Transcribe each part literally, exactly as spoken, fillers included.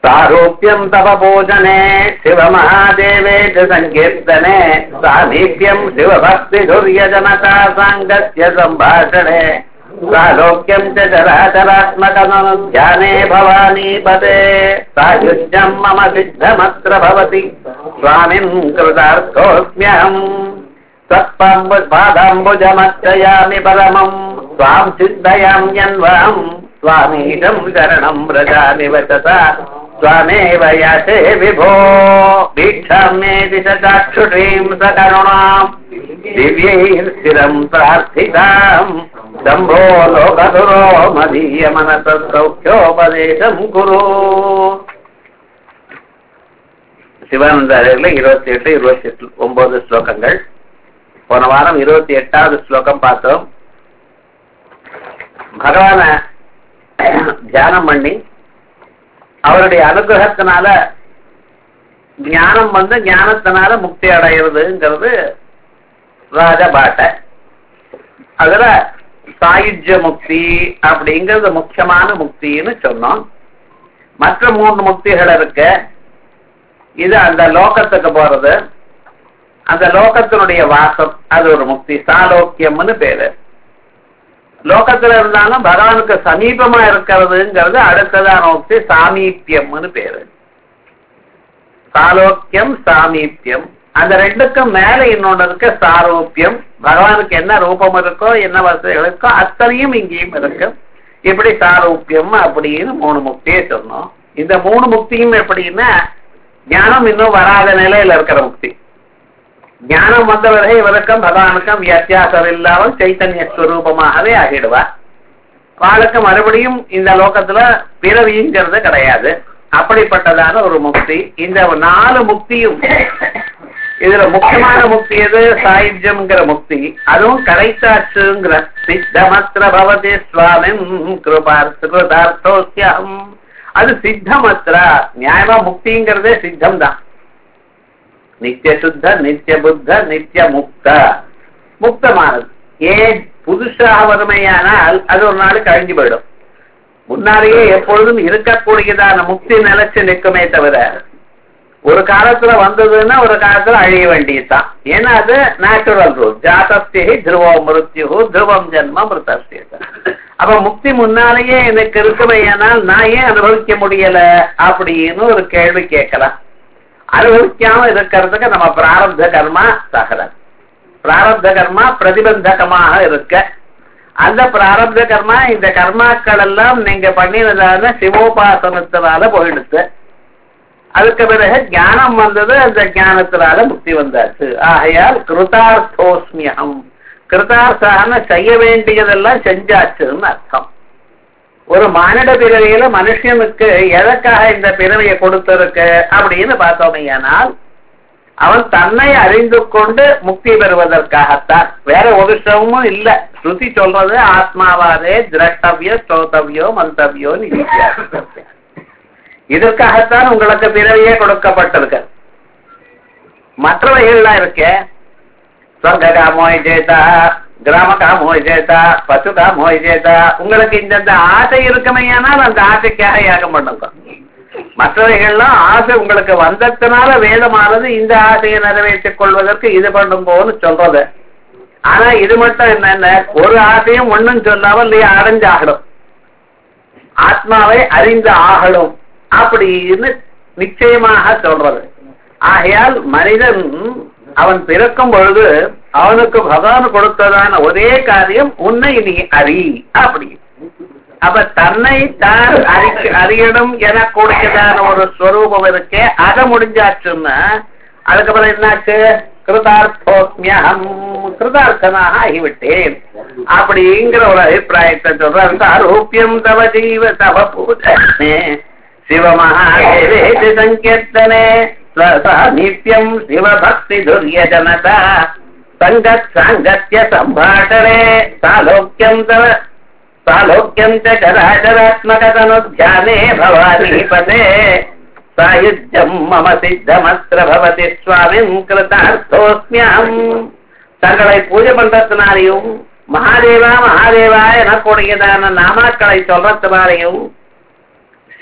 सारूप्यं तव पूजने शिव महादेवे च संकीर्तने सामीप्यं शिव भक्ति धुर्यजनता सांगस्य संभाषणे सालोक्यं च चराचरात्मकमनुध्याने भवानी पदे सायुज्यं मम सिद्धमत्र भवति स्वामिन् कृतार्थोऽस्म्यहम् तत्पादाम्बुजमर्चयामि परमं स्वां सिद्धयाम्यन्वहम् स्वामीशं शरणं व्रजामि वचसा स्वामेव याचे विभो भिक्षां मे दिशचाक्षुषीं सकरुणां दिव्यैः स्थिरं प्रार्थितां शम्भो लोकधुरो मदीय मनसः सौख्योपदेशं कुरु. சிவானந்தாரில் இருபத்தி எட்டு இருபத்தி எட்டு ஒன்பது ஸ்லோகங்கள். போன வாரம் இருபத்தி எட்டாவது ஸ்லோகம் பார்த்தோம். பகவான தியானம் பண்ணி அவருடைய அனுகிரகத்தினால ஞானம் வந்து ஞானத்தினால முக்தி அடைகிறதுங்கிறது ராஜபாட்டை. அதுல சாயுஜ்ய முக்தி அப்படிங்கிறது முக்கியமான முக்தின்னு சொன்னோம். மற்ற மூன்று முக்திகள் இருக்கு. இது அந்த லோகத்துக்கு போறது, அந்த லோகத்தினுடைய வாசம், அது ஒரு முக்தி, சாலோக்கியம்னு பேரு. லோகத்துல இருந்தாலும் பகவானுக்கு சமீபமா இருக்கிறதுங்கிறது அடுத்ததான முக்தி, சாமீபியம்னு பேரு. சாலோக்கியம் சாமீபியம், அந்த ரெண்டுக்கும் மேல இன்னொன்று இருக்கு சாரூபியம். பகவானுக்கு என்ன ரூபம் இருக்கோ என்ன வசதிகள் இருக்கோ அத்தனையும் இங்கேயும் இருக்கு. இப்படி சாரூபியம் அப்படின்னு மூணு முக்தியை சொன்னோம். இந்த மூணு முக்தியும் எப்படின்னா ஞானம் இன்னும் வராத நிலையில இருக்கிற முக்தி. ஞானம் வந்தவரை இவருக்கும் பகவானுக்கும் வித்தியாசம் இல்லாமல் சைத்தன்ய ஸ்வரூபமாகவே ஆகிடுவார். வாழ்க்கை மறுபடியும் இந்த லோகத்துல பிறவிங்கிறது கிடையாது. அப்படிப்பட்டதான ஒரு முக்தி. இந்த நாலு முக்தியும் இதுல முக்கியமான முக்தி எது? சாயுஜ்யம்ங்கிற முக்தி. அதுவும் கரைத்தாச்சுங்கிற சித்தமத்ர பவதி சுவாமின் கிருபார்த்தோஸ்யம். அது சித்தமத்ரா. நியாயமா முக்திங்கிறதே சித்தம் தான். நித்திய சுத்த, நித்திய புத்த, நித்திய முக்த, முக்தமானது. ஏன் புதுசாக வறுமையானால் அது ஒரு நாள் கழிஞ்சு போயிடும். முன்னாலேயே எப்பொழுதும் இருக்கக்கூடியதான முக்தி நிலைச்சு நிற்குமே தவிர ஒரு காலத்துல வந்ததுன்னா ஒரு காலத்துல அழிய வேண்டியதுதான். ஏன்னா அது நேச்சுரல் ரூல். ஜாதஸ்தி துருவோ மிருத்யு துருவம் ஜென்ம மிருதஸ்தி. அப்ப முக்தி முன்னாலேயே எனக்கு இருக்குமையானால் நான் ஏன் அனுபவிக்க முடியல அப்படின்னு ஒரு கேள்வி கேட்கலாம். அனுபவிக்காம இருக்கிறதுக்கு நம்ம பிராரப்த கர்மா சகலம். பிராரப்த கர்மா பிரதிபந்தகமாக இருக்க அந்த பிராரப்த கர்மா இந்த கர்மாக்கள் எல்லாம் நீங்க பண்ணினதான சிவோபாசனத்தினால போயிடுச்சு. அதுக்கு பிறகு ஞானம் வந்தது. அந்த ஞானத்தினால முக்தி வந்தாச்சு. ஆகையால் கிருதார்த்தோஸ்மியம். கிருதார்த்தான செய்ய வேண்டியதெல்லாம் செஞ்சாச்சுன்னு அர்த்தம். ஒரு மானிட பிறவியில மனுஷனுக்கு எதற்காக இந்த பிறவியை கொடுத்திருக்கு அப்படின்னு பார்த்தோமையானால் அவன் தன்னை அறிந்து கொண்டு முக்தி பெறுவதற்காகத்தான். வேற ஒரு விஷயமும் இல்ல. ஸ்ருதி சொல்றது ஆத்மாவாரே திரஷ்டவியோ ஸ்ரோதவியோ மந்தவியோ வித்தியாசம். இதற்காகத்தான் உங்களுக்கு பிறவியே கொடுக்கப்பட்டிருக்கு. மற்றவைகள்லாம் இருக்க சொர்க்க காமோய் ஜேதா, கிராம காமோய் ஜேதா, பசு காமோய் ஜேதா. உங்களுக்கு இந்த ஆசை இருக்குமையானால் அந்த ஆசைக்காக யாகம் பண்ணுங்க. மற்றவைகள்லாம் ஆசை உங்களுக்கு வந்ததுனால வேதமானது இந்த ஆசையை நிறைவேற்றிக் கொள்வதற்கு இது பண்ணுங்கன்னு சொல்றது. ஆனா இது மட்டும் என்னென்ன ஒரு ஆசையும் ஒண்ணும் சொல்லாமல் நீ அடைஞ்சு ஆகணும், ஆத்மாவை அறிந்து ஆகணும் அப்படின்னு நிச்சயமாக சொல்றது. ஆகையால் மனிதன் அவன் பிறக்கும் பொழுது அவனுக்கு பகவான் கொடுத்ததான ஒரே காரியம் உன்னை நீ அறி அப்படி. அப்ப தன்னை தான் அறி அறியணும் என கூடியதான ஒரு ஸ்வரூபம் இருக்கே அதை முடிஞ்சாச்சுன்னா அதுக்கப்புறம் என்னாச்சு? கிருதார்த்தோஸ்மியம், கிருதார்த்தனாக ஆகிவிட்டேன் அப்படிங்கிற ஒரு அபிப்பிராயத்தை சொல்றாரு. சாரூபியம் தவ ஜீவ தவ பூஜனே சிவமஹாதேவே சங்கீர்த்தனே சாமீப்யம் சிவபக்தி துர்யஜனதா சங்கத் சாங்கத்ய சம்பாஷணே சாலோக்கியம் தவ சாலோக்கியம் ச சராச்சராத்மகதனுத்யானே பவானி பதே சாயுஜ்யம் மம சித்தமத்ர பவதி ஸ்வாமின் கிருதார்த்தோஸ்மியம். தங்களை பூஜை பண்றதுனாலையும் மகாதேவா மகாதேவா எனக்கூடியதான நாமாக்களை சொல்றதுனாலையும்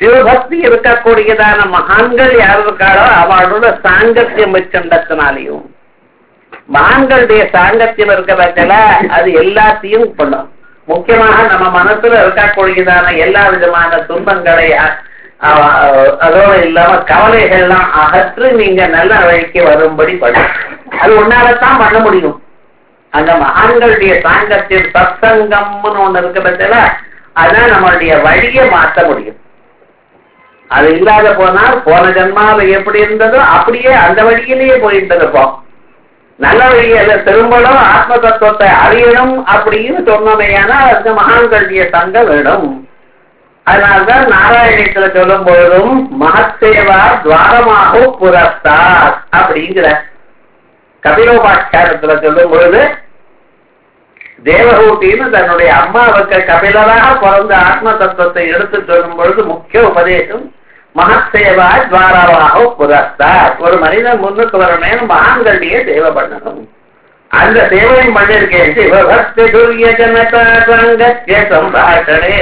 சிவபக்தி இருக்கக்கூடியதான மகான்கள் யார் இருக்காளோ அவளோட சாங்கத்தியம் வச்சுண்டத்தினாலையும் மகான்களுடைய சாங்கத்தியம் இருக்க பட்சல அது எல்லாத்தையும் பண்ணும். முக்கியமாக நம்ம மனசுல இருக்கக்கூடியதான எல்லா விதமான துன்பங்களை அதோடு இல்லாம கவலைகள்லாம் அகற்று நீங்க நல்ல வழிக்கு வரும்படி பண்ணும். அது ஒன்னாலதான் பண்ண முடியும். அந்த மகான்களுடைய சாங்கத்தில் சத்சங்கம்னு ஒண்ணு இருக்க பட்சல அதான் நம்மளுடைய வழியை மாற்ற முடியும். அது இல்லாத போனால் போன ஜன்மாவில் எப்படி இருந்ததோ அப்படியே அந்த வழியிலேயே போயிட்டு இருப்போம். நல்ல வழியில திரும்பணும் ஆத்ம தத்துவத்தை அறியணும் அப்படின்னு சொன்னமையானா அந்த மகான்களுடைய சங்கம் வேணும். அதனால்தான் நாராயணத்துல சொல்லும் பொழுதும் மகத்தேவா துவாரமாக புரஸ்தா அப்படிங்கிற கபிலோபாட்சாரத்துல சொல்லும் பொழுது தேவகூட்டின்னு தன்னுடைய அம்மாவுக்கு கபிலராக பிறந்த ஆத்ம தத்துவத்தை எடுத்து சொல்லும் பொழுது முக்கிய உபதேசம் மகத்தேவா துவாரமாக புரஸ்தா. ஒரு மனிதன் முன்னுக்கு வரணும் மகான்களுடைய சேவை பண்ணணும். அந்த சேவையும் பண்ணிருக்கேன். சிவபக்தி துரிய ஜனதா சங்கத்ய சம்பாஷணே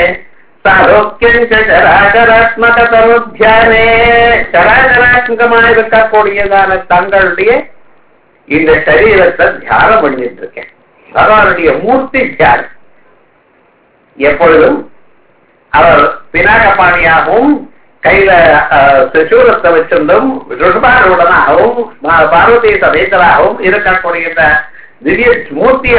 சராச்சராத்மக தனுத்தியானே சராச்சராத்மகமாக இருக்கக்கூடியதான தங்களுடைய இந்த சரீரத்தை தியானம் பண்ணிட்டு இருக்கேன். பகவானுடைய மூர்த்தி தியானம். எப்பொழுதும் அவர் பினாகபாணியாகவும் கையில திரிசூலத்தை வச்சிருந்தும் ருஷபாரூடனாகவும் பார்வதி சமேதராகவும் இருக்கக்கூடிய திவ்ய மூர்த்தியை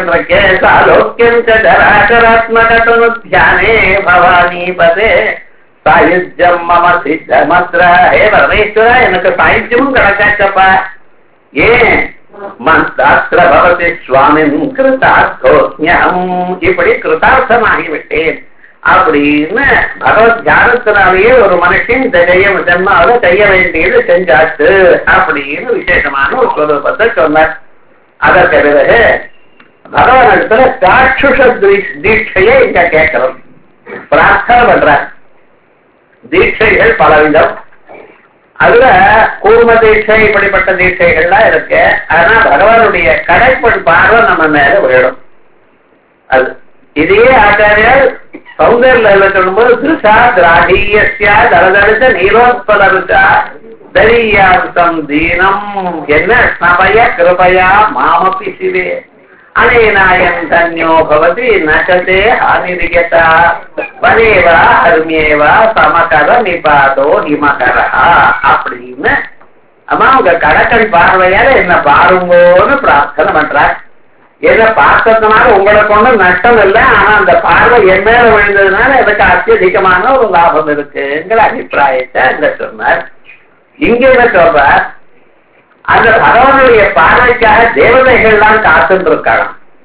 பார்த்துருக்கேன். பவானி பதே சாயுஜ்யம் மம சித்தமத்ர. ஹே பரமேஸ்வர எனக்கு சாயுஜ்யமும் கிடைக்காச்சப்பா. ஏன் மந்தாஸ்திர பவதி சுவாமின் கிருதார்த்தோஸ்யம். இப்படி கிருதார்த்தமாகிவிட்டேன் அப்படின்னு பகவத் தியானத்தினாலேயே ஒரு மனுஷன் இந்த ஜெய ஜன்மாவில செய்ய வேண்டியது செஞ்சாச்சு அப்படின்னு விசேஷமான ஒரு ஸ்வரூபத்தை சொன்னார். அதற்கு பிறகு பகவான் இடத்துல சாட்சுஷ தீட்சையை இங்க கேட்கிறோம், பிரார்த்தனை பண்றார். தீட்சைகள் பலவிதம். அதுல கூர்ம தீட்சை இப்படிப்பட்ட தீட்சைகள்லாம் இருக்கு. ஆனா பகவானுடைய கடைப்பண் பார்வை நம்ம மேல விழும். அது இதே ஆச்சாரியார் சௌந்தர்ல சொல்லும்போது திருஷா திராகியஸ்யா தரதரிச நீரோத்பலருஷா தரியாந்தம் தீனம் என்ன ஸ்னபய கிருபயா மாமபி சிவே அனேனாயம் தன்யோ பவதி நசதே ஹானிரியதா வனேவா ஹர்மியேவா சமகர நிபாதோ ஹிமகரா அப்படின்னு அம்மா உங்க கடற்கரை பார்வையால என்ன பாருங்கோன்னு பிரார்த்தனை பண்றார். என்ன பார்த்ததுனால உங்களை கொண்டு நஷ்டம் இல்லை, ஆனா அந்த பார்வை என் மேல விழுந்ததுனால எனக்கு அத்தியதிகமான ஒரு லாபம் இருக்குங்கிற அபிப்பிராயத்தை அங்க சொன்னார். இங்க என்ன சொல்றார், அந்த பகவானுடைய பார்வைக்காக தேவதைகள்லாம் காத்துட்டு இருக்காங்க.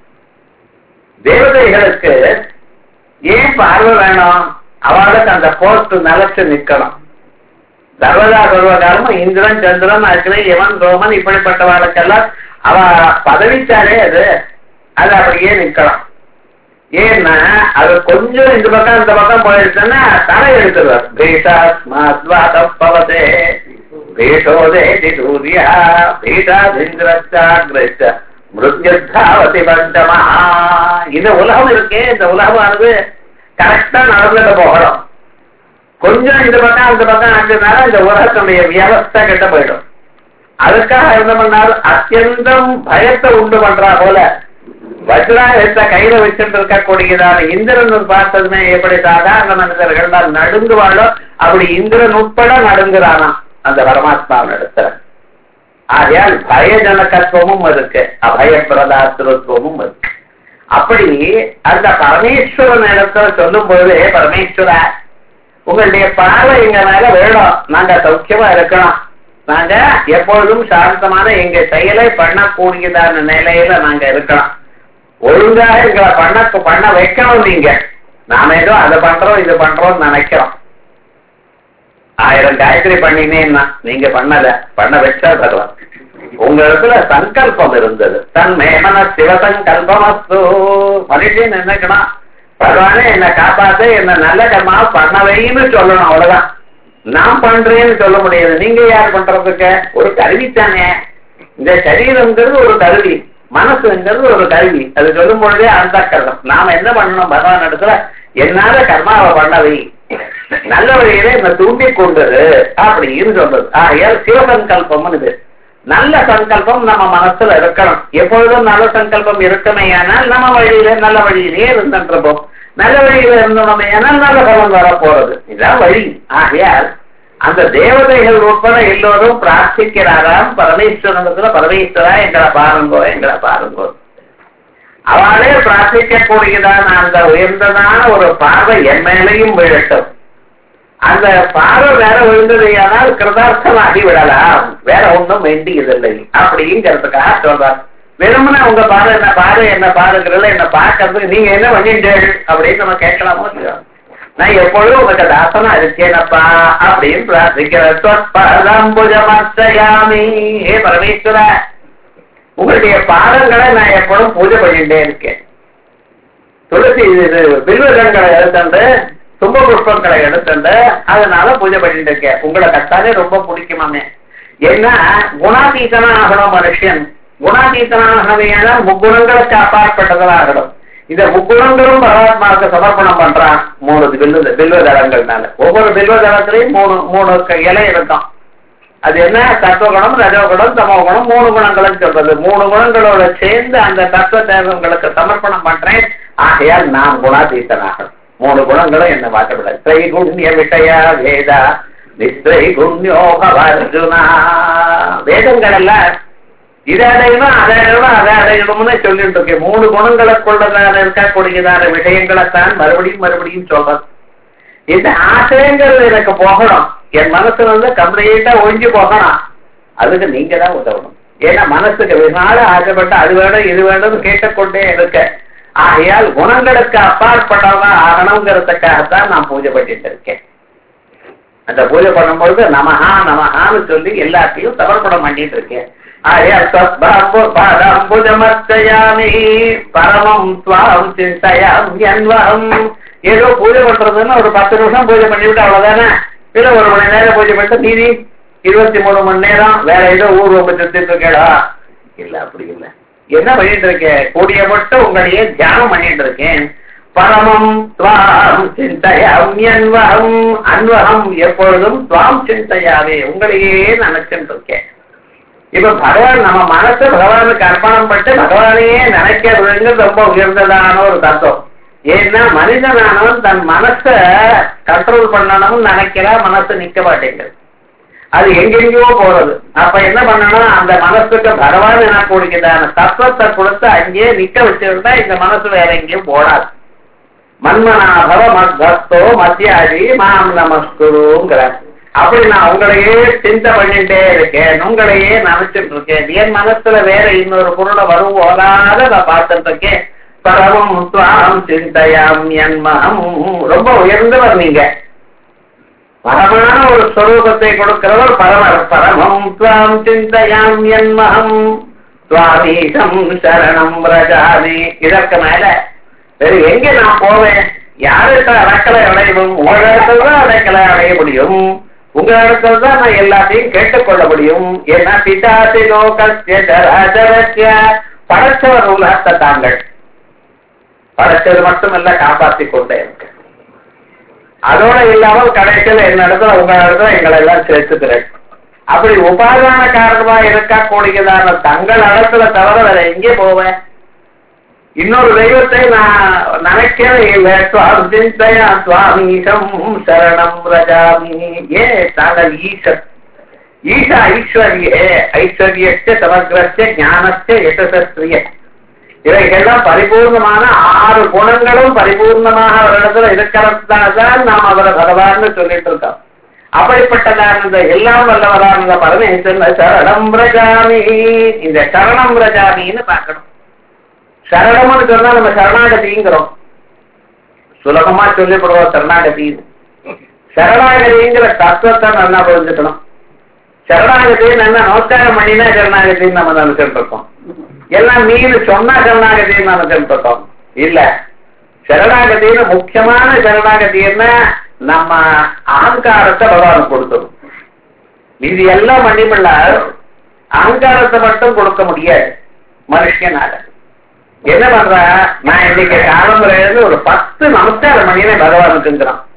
தேவதைகளுக்கு ஏன் பார்வை வேணும்? அவளுக்கு அந்த போஸ்ட் நிலைச்சு நிக்கணும். சர்வதா சர்வகாலமும் இந்திரன் சந்திரன் அக்னி யமன் ரோமன் இப்படிப்பட்டவாளுக்கெல்லாம் அவ பதவிச்சாலே அது அது அப்படியே நிக்கலாம். ஏன்னா அது கொஞ்சம் இந்த பக்கம் இந்த பக்கம் போயிடுச்சுன்னா தலை எடுத்துருவார். பீஷாத்மாத்வாதே பீஷோதே சூரியா பீஷாதிந்திரச்சாகிரச்ச மிருத்யுத்தாவதி பஞ்சமா. இந்த உலகம் இருக்கே, இந்த உலகமானது கரெக்டா நடந்துட்டு போகணும். கொஞ்சம் இந்த பக்கம் அந்த பக்கம் ஆச்சுனால இந்த உலகத்துடைய வியவஸ்தை கிட்ட போயிடும். அதுக்காக என்ன பண்ணாலும் அத்தியந்தம் பயத்தை உண்டு பண்றா போல வஜ்ராயுதத்தை கையில வச்சுட்டு இருக்கக்கூடியதான இந்திரன் பார்த்ததுமே எப்படி சாதாரண மனிதர்கள் தான் நடுங்குவாளோ அப்படி இந்திரன் உட்பட நடுங்குறானா அந்த பரமாத்மாவின் இடத்துல. ஆகையால் பயஜனகத்துவமும் இருக்கு, அபய பிரதாத்திருத்துவமும் இருக்கு. அப்படி அந்த பரமேஸ்வரன் இடத்துல சொல்லும் பொழுது, பரமேஸ்வரா உங்களுடைய பார்வை எங்க மேல வேணும், நாங்க சௌக்கியமா இருக்கணும், நாங்க எப்பொழுதும் சாந்தமான எங்க செயலை பண்ணக்கூடியதான நிலையில நாங்க இருக்கணும், ஒழுங்காக எங்களை பண்ண பண்ண வைக்கணும். நீங்க நாம ஏதோ அதை பண்றோம் இது பண்றோம் நினைக்கிறோம். ஆயிரம் காயத்ரி பண்ணினேன்னா நீங்க பண்ணல, பண்ண வச்சா பகவான். உங்க இடத்துல சங்கல்பம் இருந்தது, தன் மேமன சிவசங்கல்பமஸ்து. மனுஷன் நினைக்கணும் பகவானே என்ன காப்பாத்து, என்ன நல்ல கர்மா பண்ண வைன்னு சொல்லணும். அவ்வளவுதான். நான் பண்றேன்னு சொல்ல முடியாது. நீங்க யார் பண்றதுக்கு? ஒரு கருவி தானே. இந்த சரீரம்ங்கிறது ஒரு கருவி, மனசுங்கிறது ஒரு கருவி. அது சொல்லும் பொழுதே அந்த கர்மம் நாம என்ன பண்ணணும், பகவான் இடத்துல என்னால கர்மாவை பண்ணவை நல்ல வழியில என்ன தூண்டி கொண்டது அப்படின்னு சொல்றது. ஆகையால் சிவசங்கல்பம்னு இது. நல்ல சங்கல்பம் நம்ம மனசுல இருக்கணும். எப்பொழுதும் நல்ல சங்கல்பம் இருக்குமேயானால் நம்ம வழியில நல்ல வழியிலேயே இருந்துருப்போம். நல்ல வழியில இருந்தோமையானால் நல்ல பலன் வர போறது. இதுதான் வழி. ஆகையால் அந்த தேவதைகள் உட்பட எல்லோரும் பிரார்த்திக்கிறாராம் பரமேஸ்வரத்துல, பரமேஸ்வரா எங்களை பாருங்கோ எங்களை பாருங்கோ. அவளே பிரார்த்திக்கக்கூடியதான அந்த உயர்ந்ததான ஒரு பார்வை என் மேலையும் விழட்டும். அந்த பார்வை வேற விழுந்ததையானால் கிருதார்த்தமாகி விடலாம், வேற ஒன்றும் வேண்டியதில்லை அப்படிங்கிறதுக்காக சொல்றார். வெறுமனே உங்க பாரு என்ன பாரு என்ன பாருங்கிறத என்ன பார்க்கறதுக்கு நீங்க என்ன பண்ணிட்டீர்கள் அப்படின்னு நம்ம கேட்கலாமோ இல்லையோ. நான் எப்பொழுதும் உங்களுக்கு தாசனா இருக்கேனப்பா அப்படின்னு பிரார்த்திக்கிறேன். ஹே பரமேஸ்வர, உங்களுடைய பாதங்களை நான் எப்பொழுதும் பூஜை பண்ணிட்டே இருக்கேன். துளசி இது பில்வதங்களை எடுத்துண்டு தும்ப புஷ்பங்களை எடுத்துண்டு அதனால பூஜை பண்ணிட்டு இருக்கேன். உங்களை கட்டாலே ரொம்ப பிடிக்குமாமே. ஏன்னா குணாதீதனா ஆகணும் மனுஷன். குணாதீதனாகவேனா முக்குணங்களுக்கு அப்பாற்பட்டதாகணும். இந்த முக்குணங்களும் பரமாத்மாவுக்கு சமர்ப்பணம் பண்றான் மூணு பில்வ பில்வ தளங்கள்னால. ஒவ்வொரு பில்வ தளத்திலையும் மூணு மூணு இலை இருக்கும். அது என்ன தத்துவகுணம், ரஜோகுணம், தமோகுணம், மூணு குணங்களும் சொல்றது. மூணு குணங்களோட சேர்ந்து அந்த தத்துவ தேவங்களுக்கு சமர்ப்பணம் பண்றேன். ஆகையால் நான் குணாதீதனாகணும். மூணு குணங்களும் என்ன மாற்றப்பட திரைகுண்ய விஷயா வேதா நிஸ்திரை குண்யோகவர்ஜுனா. வேதங்கள் எல்லாம் இதை அடையணும் அதை அடையணும் அதை அடையணும்னு சொல்லிட்டு இருக்கேன். மூணு குணங்களுக்குள்ளதான இருக்கக்கூடியதான விஷயங்களைத்தான் மறுபடியும் மறுபடியும் சொல்றது. இந்த ஆசைங்கிறது எனக்கு போகணும், என் மனசுல வந்து கம்ப்ளீட்டா ஒழிஞ்சு போகணும். அதுக்கு நீங்க தான் உதவணும். ஏன்னா மனசுக்கு வெகுநாள் ஆசைப்பட்டு அது வேணும் இது வேணும்னு கேட்டுக்கொண்டே இருக்க. ஆகையால் குணங்களுக்கு அப்பாற்பட்டவா ஆகணுங்கிறதுக்காகத்தான் நான் பூஜை பண்ணிட்டு இருக்கேன். அந்த பூஜை பண்ணும்பொழுது நமஹா நமஹான்னு சொல்லி எல்லாத்தையும் சமர்ப்பணம் பண்ணிட்டு இருக்கேன். பரமம் ஸ்வாம் சிந்தயாம் யன்வஹம். ஏதோ பூஜை பண்றதுன்னு ஒரு பத்து நிமிஷம் பூஜை பண்ணிவிட்டு அவ்வளவுதானே. இல்ல ஒரு மணி நேரம் பூஜை பண்ணிட்டு மீதி இருபத்தி மூணு மணி நேரம் வேற ஏதோ ஊர் ரொம்ப சுத்திட்டு இருக்கேடா. இல்ல அப்படி இல்லை. என்ன பண்ணிட்டு இருக்கேன்? கூடிய மட்டும் உங்களையே தியானம் பண்ணிட்டு இருக்கேன். பரமம் துவாம் சிந்தையாம் அன்வகம். அன்வகம் எப்பொழுதும் துவாம் சிந்தையாவே உங்களையே நினைச்சுட்டு இருக்கேன். இப்ப பகவான் நம்ம மனசு பகவானுக்கு அர்ப்பணம் பட்டு பகவானையே நினைக்கிறது ரொம்ப உயர்ந்ததான ஒரு தத்துவம். ஏன்னா மனிதனானவன் தன் மனசை கண்ட்ரோல் பண்ணணும்னு நினைக்கிறா, மனசு நிக்க மாட்டேங்குது, அது எங்கெங்கயோ போறது. அப்ப என்ன பண்ணணும்? அந்த மனசுக்கு பகவான் என்ன கொடுக்கிறதான தத்துவத்தை கொடுத்து அங்கேயே நிக்க வச்சிருந்தா இந்த மனசு வேற எங்கேயும் போடாது. மன்மனாபவ மத்பக்தோ மத்தியாதி மாம் நமஸ்குருங்கிற. அப்படி நான் உங்களையே சிந்தை பண்ணிட்டே இருக்கேன், உங்களையே நினைச்சிட்டு இருக்கேன். என் மனசுல வேற இன்னொரு பொருளை வரும் போதாத நான் பார்த்துட்டு இருக்கேன். பரமம் துவாம் சிந்தையாம் யன்மஹம். ரொம்ப உயர்ந்தவர் நீங்க, பரமான ஒரு ஸ்வரூபத்தை கொடுக்கிறவர் பரமர். பரமம் துவாம் சிந்தையாம் யன்மஹம் துவாமீசம் சரணம் ரஜாமி. இதற்கு மேல வேறு எங்க நான் போவேன்? யாருக்கு அடக்கலை அடையணும்? உங்க இடத்துல தான் அடக்கலை அடைய முடியும். உங்க இடத்துல தான் நான் எல்லாத்தையும் கேட்டுக்கொள்ள முடியும். ஏன்னா பிதாசி லோகஸ்ய ஜராஜரஸ்ய. படைச்சவர் உலகத்தை தாங்கள் படைச்சது மட்டுமல்ல காப்பாற்றி கொண்டே இருக்கு. அதோட இல்லாமல் கடைசியில் என்ன இடத்துல உங்க இடத்துல எங்களை எல்லாம் சேர்த்துக்கிறேன். அப்படி உபாதான காரணமா இருக்கக்கூடியதான தங்கள் இடத்துல தவிர வேற எங்கே போவேன்? இன்னொரு தெய்வத்தை நான் நினைக்கவே இல்லை. சிந்தையா சுவாமீசம் சரணம் ரஜாமி. ஏ தாங்கள் ஈசன். ஈசா ஐஸ்வர்யே ஐஸ்வர்யஸ்ய சமக்ரஸ்ய ஞானஸ்ய யசஸ்ரிய. இவைகள்லாம் பரிபூர்ணமான ஆறு குணங்களும் பரிபூர்ணமாக அவரிடத்துல இருக்கிறதுதான் நாம் அவரை பகவான்னு சொல்லிட்டு இருக்கோம். அப்படிப்பட்டதான எல்லாம் வல்லவரான பரமேஸ்வரன் சரணம் ரஜாமி. இந்த சரணம் ரஜாமின்னு பார்க்கணும். சரணம்னு சொன்னா நம்ம சரணாகதிங்கிறோம், சுலபமா சொல்லப்படுவோம் சரணாகதி. சரணாகதிங்கிற தத்துவத்தை நல்லா புரிஞ்சுக்கணும். சரணாகதின்னு என்ன நமஸ்காரம் பண்ணினா சரணாகதின்னு நம்ம நினைச்சுட்டு இருக்கோம். எல்லாம் மீன் சொன்னா சரணாகதின்னு நினைச்சுட்டு இருக்கோம். இல்ல, சரணாகதின்னு முக்கியமான சரணாகதி என்ன? நம்ம அகங்காரத்தை பகவான் கொடுத்தோம். இது எல்லாம் மன்னிமில்ல, அகங்காரத்தை மட்டும் கொடுக்க முடியாது மனுஷனால. என்ன பண்ற? நான் இன்னைக்கு காலம்புரையில ஒரு பத்து நமஸ்காரம் பண்ணினேன் பகவானுக்குங்கிறான்.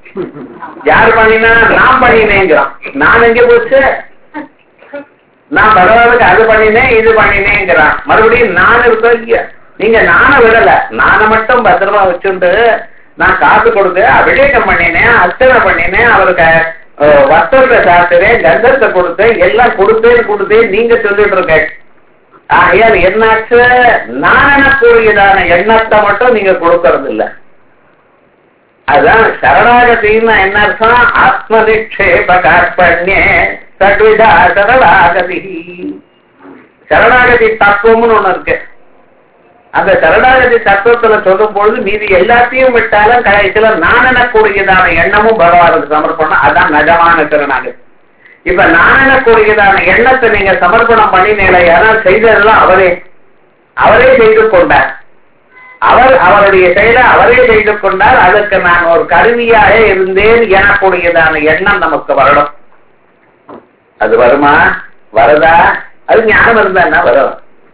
யாரு பண்ணினா நான் பண்ணினேங்கிறான். நான் எங்க போச்சு? நான் பகவானுக்கு அது பண்ணினேன் இது பண்ணினேங்கிறான். மறுபடியும் நான் இருக்க இல்லையா? நீங்க நானை விடல, நானை மட்டும் பத்திரமா வச்சுட்டு நான் காசு கொடுத்தேன், அபிஷேகம் பண்ணினேன், அர்ச்சனை பண்ணினேன், அவருக்கு வஸ்திரத்தை சாப்பிட்டேன், கந்தத்தை கொடுத்தேன், எல்லாம் கொடுத்தேன் கொடுத்தேன் நீங்க சொல்லிட்டு இருக்க. ஆகையால் என்னாச்சு? நான் கூறியதான எண்ணத்தை மட்டும் நீங்க கொடுக்கறது இல்லை. அதுதான் சரணாகதின்னு என்ன அர்த்தம்? ஆத்ம நிக்ஷேப கார்பண்யே சத்விதா சரணாகதி. சரணாகதி தத்துவம்னு ஒண்ணு இருக்கு. அந்த சரணாகதி தத்துவத்துல சொல்லும் பொழுது மீதி எல்லாத்தையும் விட்டாலும் கடைசியில நான் எனக்கூடியதான எண்ணமும் பகவானுக்கு சமர்ப்பணம். அதான் நிஜமான சரணாகதி. இப்ப நான் எனக்கூடியதான எண்ணத்தை நீங்க சமர்ப்பணம் பண்ணினீங்களே, யாரால் செய்ததெல்லாம் அவரே அவரே செய்து கொண்டார். அவர் அவருடைய செயலை அவரே செய்து கொண்டார். அதற்கு நான் ஒரு கருவியாக இருந்தேன் எனக்கூடியதான எண்ணம் நமக்கு வரணும். அது வருமா? வருதா? அது ஞானம் இருந்தா என்ன வரும்?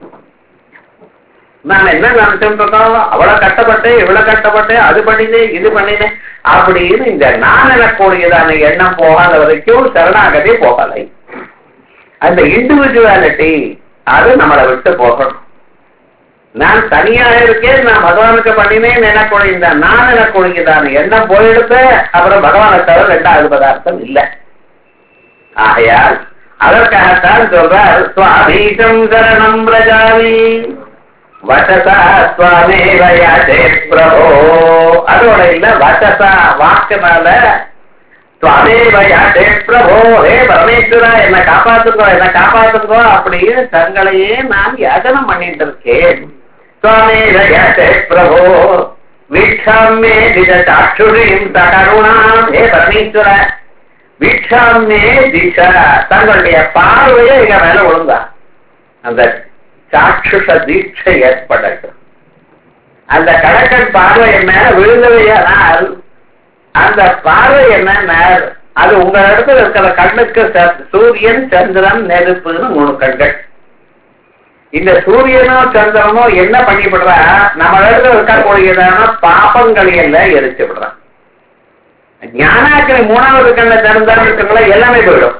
நான் என்ன நினைச்சுட்டு இருக்கோம், அவ்வளவு கஷ்டப்பட்டேன் இவ்வளவு கஷ்டப்பட்டேன் அது பண்ணினேன் இது பண்ணினேன் அப்படின்னு இந்த நான் எனக்கூடியதான எண்ணம் போகாத வரைக்கும் சரணாகதி போகலை. அந்த இண்டிவிஜுவாலிட்டி அது நம்மளை விட்டு போகணும். நான் தனியாக இருக்கேன், நான் பகவானுக்கு பண்ணினேன் எனக்கூடிய இந்த நான் எனக்கூடியதான எண்ணம் போயிடுத்து, அப்புறம் பகவானை தவிர ரெண்டாவது பதார்த்தம் இல்லை. ஆகையால் அதற்காகத்தான் சொல்றார், சுவாமீசம் சரணம் பிரஜாமி வசசா சுவாமேவயாதே பிரபோ. அதோட இல்ல, வசசா வாக்குனால சுவாமேவயாதே பிரபோ, ஹே பரமேஸ்வரா என்ன காப்பாத்துக்கோ என்ன காப்பாத்துக்கோ அப்படின்னு தங்களையே நான் யாதனம் பண்ணிட்டு இருக்கேன். சுவாமேவயாதே பிரபோ வீட்சாமே திச சாட்சுரீம் சகருணாம், ஹே பரமேஸ்வரா வீட்சாமே திசா, தங்களுடைய பார்வையை எங்க மேல ஒழுங்கா அந்த சாட்சுஷ தீட்சை ஏற்படட்டும். அந்த கடற்கண் பார்வை என்ன விழுந்தவையானால் அந்த பார்வை என்ன, அது உங்க இடத்துல இருக்கிற கண்ணுக்கு சூரியன் சந்திரன் நெருப்புன்னு மூணு கண்கள். இந்த சூரியனோ சந்திரனோ என்ன பண்ணிவிடுறா, நம்ம இடத்துல இருக்கக்கூடியதான பாபங்களை எல்லாம் எரிச்சு விடுறான். ஞானாக்கினி மூணாவது கண்ணை திறந்தாலும் இருக்கங்களா எல்லாமே போயிடும்.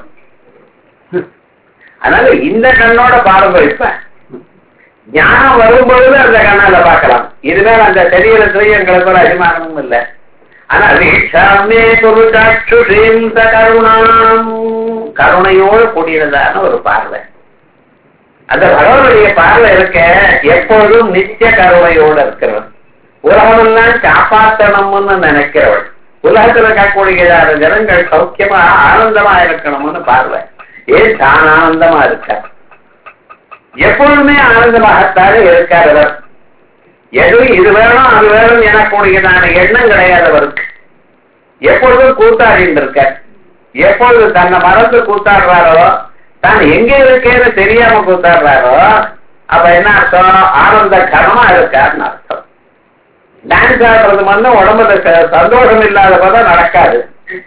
அதனால இந்த கண்ணோட பாருங்க, இப்ப ஞானம் வரும்பொழுது அந்த கண்ணால பார்க்கலாம். இதுவே அந்த சரீரத்திலேயே எங்களுக்கு ஒரு அபிமானமும் இல்லை. ஆனா வீட்சாமே குருசாட்சுஷீம் கருணாம், கருணையோடு கூடியதான ஒரு பார்வை. அந்த பகவானுடைய பார்வை இருக்க எப்பொழுதும் நித்திய கருணையோடு இருக்கிறவன், உலகமெல்லாம் காப்பாற்றணும்னு நினைக்கிறவள், உலகத்துல இருக்கக்கூடியதான ஜனங்கள் சௌக்கியமா ஆனந்தமா இருக்கணும்னு பார்வை. ஏன் தான் ஆனந்தமா இருக்கார், எப்பொழுதுமே ஆனந்தமாகத்தானே இருக்கார். எது இது வேணும் அது வேணும் எனக்கூடியதான எண்ணம் கிடையாதவருக்கு. எப்பொழுதும் கூத்தாடிட்டு இருக்க, எப்பொழுது தன்னை மறந்து கூத்தாடுறாரோ, தான் எங்க இருக்கேன்னு தெரியாம கூத்தாடுறாரோ, அப்ப என்ன அர்த்தம்? ஆனந்த கனமா இருக்காருன்னு அர்த்தம். டான்ஸ் ஆடுறது வந்து உடம்புல சந்தோஷம் இல்லாத போத நடக்காது.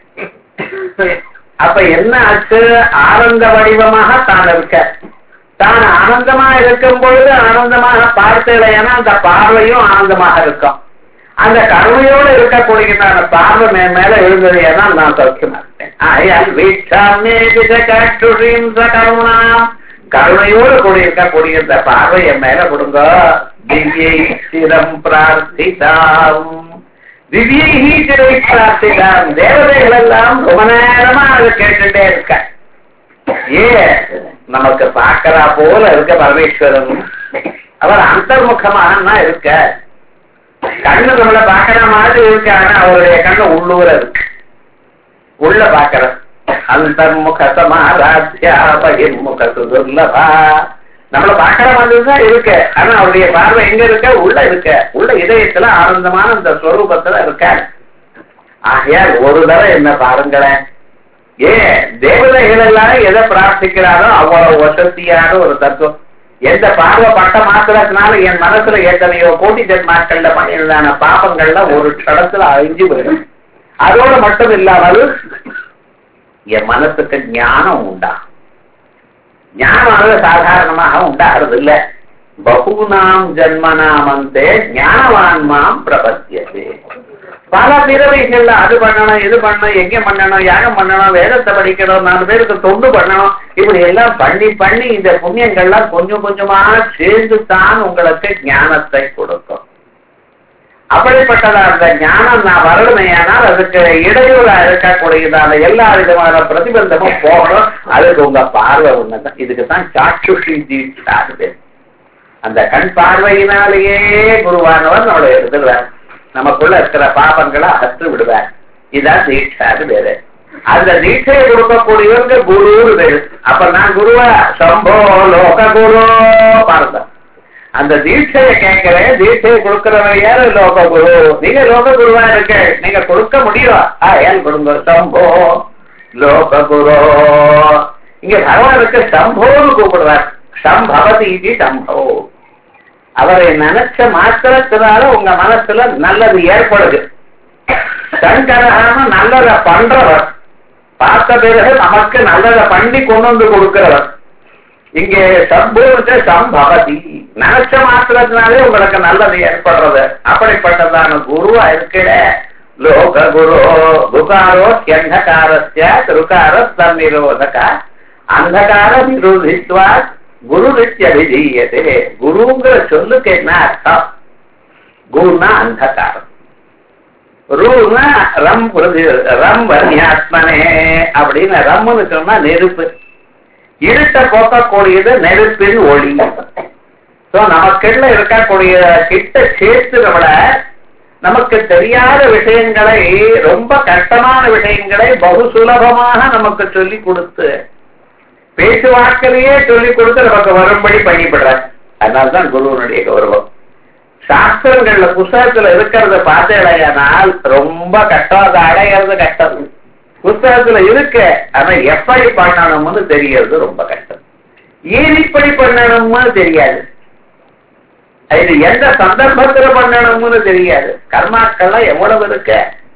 அப்ப என்ன ஆச்சு? ஆனந்த வடிவமாக தான் இருக்க. தான் ஆனந்தமா இருக்கும் பொழுது ஆனந்தமாக பார்த்தேன்னா அந்த பார்வையும் ஆனந்தமாக இருக்கும். அந்த கருணையோடு இருக்கக்கூடியதான பார்வை மேல் மேல எழுந்தது ஏன்னா நான் சௌக்கியமா இருக்கேன். ஆயால் வீட்டாமே கருணா, கருணையோடு கூடி இருக்கக்கூடிய இந்த பார்வை என் மேல கொடுங்க. திவ்யை சிரம் பிரார்த்திதாம், திவ்யை சிறை பிரார்த்திதாம், தேவதைகள் எல்லாம் ரொம்ப நேரமா அதை கேட்டுட்டே இருக்க. ஏ நமக்கு பார்க்கிறா போல இருக்க பரமேஸ்வரன், அவர் அந்தர்முகமான இருக்க. கண்ணு நம்மளை பார்க்கிற மாதிரி இருக்கு, ஆனா அவருடைய கண்ணு உள்ளூர இருக்கு, உள்ள பார்க்கிற. அந்தர்முக சமாராத்யா பகிர்முக சுதுர்லபா, நம்மள பார்க்கிற மாதிரி தான் இருக்கு, ஆனா அவருடைய பார்வை எங்க இருக்க? உள்ள இருக்க, உள்ள இதயத்துல ஆனந்தமான அந்த ஸ்வரூபத்துல இருக்க. ஆகையால் ஒரு தடவை என்ன பாருங்களேன். ஏன் தேவதைகள் எல்லாம் எதை பிரார்த்திக்கிறாரோ அவ்வளவு வசதியான ஒரு தத்துவம். எந்த பார்வை பட்ட மாத்திரத்தினால என் மனசுல எத்தனையோ கோடி ஜென்மாக்கள்ல பண்ணியிருந்தான பாபங்கள்ல ஒரு க்ஷணத்துல அழிஞ்சு போயிடும். அதோடு மட்டும் இல்லாமல் என் மனசுக்கு ஞானம் உண்டா. ஞானமானது சாதாரணமாக உண்டாகிறது இல்ல. பகுநாம் ஜன்மனாமந்தே ஞானவான்மாம் பிரபத்தியதே. பல பிறவைகள்ல அது பண்ணணும் இது பண்ணணும் எங்க பண்ணணும் யாகம் பண்ணணும் வேதத்தை படிக்கணும் நாலு பேருக்கு தொண்டு பண்ணணும் இப்படி எல்லாம் பண்ணி பண்ணி இந்த புண்ணியங்கள்லாம் கொஞ்சம் கொஞ்சமா சேர்ந்து தான் உங்களுக்கு ஞானத்தை கொடுக்கும். அப்படிப்பட்டதா அந்த ஞானம் நான் வரணுமையானால் அதுக்கு இடையூறா இருக்கக்கூடியதான எல்லா விதமான பிரதிபந்தமும் போகணும். அதுக்கு உங்க பார்வை ஒண்ணுதான். இதுக்குதான் சாட்சுஷி தீட்சாது. அந்த கண் பார்வையினாலேயே குருவானவர் நம்மளை எடுத்துடுவார், நமக்குள்ள இருக்கிற பாபங்களை அகற்று விடுவார். இதான் தீட்சாது வேறு. அந்த தீட்சையை கொடுக்கக்கூடியவங்க குரு வேறு. அப்ப நான் குருவா சம்போ லோக குரு பாருங்க. அந்த தீட்சையை கேட்கிறேன், தீட்சையை கொடுக்கிறவங்க யாரு? லோக குரு. நீங்க லோக குருவா இருக்க, நீங்க கொடுக்க முடியும். ஆ ஏன் கொடுங்க சம்போ லோக குரு. இங்க பகவானுக்கு சம்போன்னு கூப்பிடுறார். சம்பவதி இது சம்போ. அவரை நினைச்ச மாத்திரத்தினால உங்க மனசுல நல்லது ஏற்படுது. சங்கரகாம நல்லதை பண்றவர், பார்த்த பிறகு நமக்கு நல்லதை பண்ணி கொண்டு வந்து கொடுக்கிறவர். இங்கே சம்பூர்ண சம்பவதி, நினைச்ச மாத்திரத்தினாலே உங்களுக்கு நல்லது ஏற்படுறது. அப்படிப்பட்டதான குருவா இருக்கிற லோக குரு. குகாரோ அந்தகாரஸ்ய திருக்கார தன்னிரோதக அந்தகார விரோதித்வா குரு நித்தியபிதீயதே. குருங்கிற சொல்லுக்கு என்ன அர்த்தம்? குருனா அந்தகாரம், ரூனா ரம் ரம் வன்யாத்மனே அப்படின்னு. ரம்னு சொன்னா நெருப்பு, இருட்ட போக்கக்கூடியது நெருப்பின் ஒளி. நமக்குள்ள இருக்கக்கூடிய கிட்ட சேர்த்து நம்மள நமக்கு தெரியாத விஷயங்களை, ரொம்ப கஷ்டமான விஷயங்களை பகு சுலபமாக நமக்கு சொல்லி கொடுத்து, பேச்சுவாக்கிலேயே சொல்லி கொடுத்து நமக்கு வரும்படி பண்ணிவிடுற. அதனால்தான் குருவனுடைய கௌரவம். சாஸ்திரங்கள்ல புஸ்தகத்துல இருக்கிறத பார்த்தேனால் ரொம்ப கஷ்டம், அதை அடையிறது கஷ்டம். புஸ்தகத்துல இருக்கு, ஆனா எப்படி பண்ணணும்னு தெரியறது ரொம்ப கஷ்டம். ஏன் இப்படி பண்ணணும்னு தெரியாது, இது எந்த சந்தர்ப்பத்துல பண்ணணும்னு தெரியாது. கர்மாக்கள்லாம் எவ்வளவு இருக்கு,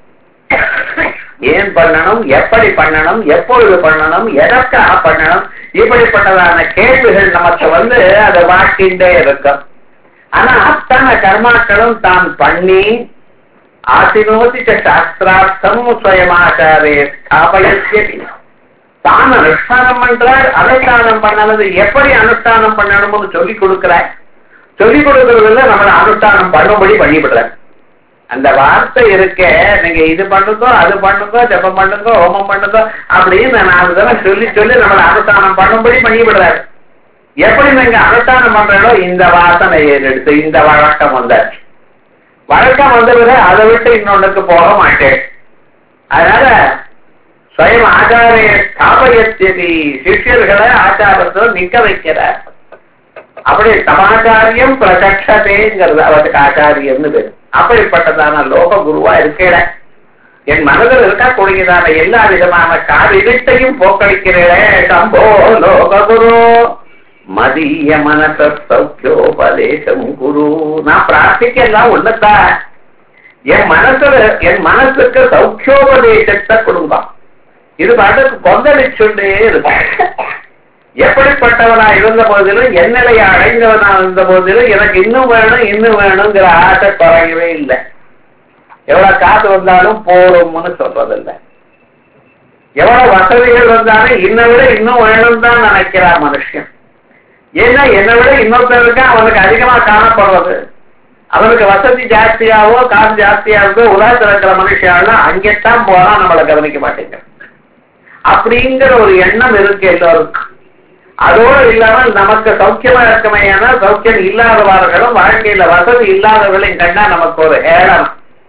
ஏன் பண்ணணும், எப்படி பண்ணணும், எப்பொழுது பண்ணணும், எதற்காக பண்ணணும், இப்படிப்பட்டதான கேள்விகள் நமக்கு வந்து அதை வாக்கிண்டே இருக்கும். ஆனா அத்தனை கர்மாக்களும் தான் பண்ணி ஆசினோதிச்ச சாஸ்திரார்த்தம் ஸ்வயமாச்சாரே ஸ்தாபயத்யதி. தான் அனுஷ்டானம் பண்றார், அனுஷ்டானம் பண்ணது எப்படி அனுஷ்டானம் பண்ணணும்னு சொல்லி கொடுக்கிறார். சொல்லி கொடுக்கறதுல நம்மளை அனுஷ்டானம் பண்ணும்படி பண்ணிவிடுறார். அந்த வார்த்தை இருக்க, நீங்க இது பண்ணுங்கோ அது பண்ணுங்கோ ஜபம் பண்ணுங்கோ ஹோமம் பண்ணுங்கோ அப்படின்னு நாலு தடவை சொல்லி சொல்லி நம்மளை அனுஷ்டானம் பண்ணும்படி பண்ணிவிடுறாரு. எப்படி நீங்க அனுஷ்டானம் பண்றீங்களோ இந்த வாசனை எடுத்து இந்த வழக்கம் வந்தாச்சு. வழக்கம் வந்தவரை அதை விட்டு இன்னொன்னுக்கு போக மாட்டேன். அதனால ஸ்வயம் ஆச்சாரிய ஸ்தாபயத்தி, சிஷ்யர்களை ஆச்சாரத்தை நிக்க வைக்கிறார். அப்படி சமாச்சாரியம் பிரகட்சதேங்கிறது அவருக்கு ஆச்சாரியம்னு பேரு. அப்படிப்பட்டதான லோக குருவா இருக்கேட, என் மனதில் இருக்கக்கூடியதான எல்லா விதமான காரிடத்தையும் போக்களிக்கிறே. சம்போ லோக குரு மதிய மனச சௌக்கியோபதேசம் குரு. நான் பிரார்த்திக்கலாம் உள்ளதா, என் மனசுல என் மனசுக்கு சௌக்கியோபதேசத்தை கொடுங்க. இது பாட்டுக்கு கொந்தளிச்சுண்டே இருக்கு. எப்படிப்பட்டவனா இருந்த போதிலும், என் நிலையை அடைந்தவனா இருந்த போதிலும் எனக்கு இன்னும் வேணும் இன்னும் வேணுங்கிற ஆசை குறையவே இல்லை. எவ்வளவு காசு வந்தாலும் போடும்னு சொல்றதில்லை. எவ்வளவு வசதிகள் வந்தாலும் இன்னை விட இன்னும் வேணும் தான் நினைக்கிறான் மனுஷன். ஏன்னா என்னை விட இன்னொருத்தருக்கு அவனுக்கு அதிகமா காணப்படுறது, அவனுக்கு வசதி ஜாஸ்தியாவோ காசு ஜாஸ்தியாவோ உலகத்தில் இருக்கிற மனுஷாலாம் அங்கேத்தான் போனா நம்மளை கவனிக்க மாட்டேங்க. அப்படிங்கிற ஒரு எண்ணம் இருக்கு எல்லோருக்கும். அதோடு இல்லாமல் நமக்கு சௌக்கியமா இருக்கமையான சௌக்கியம் இல்லாதவர்களும் வாழ்க்கையில வசதி இல்லாதவர்களையும் கண்டா நமக்கு ஒரு ஏளனம்.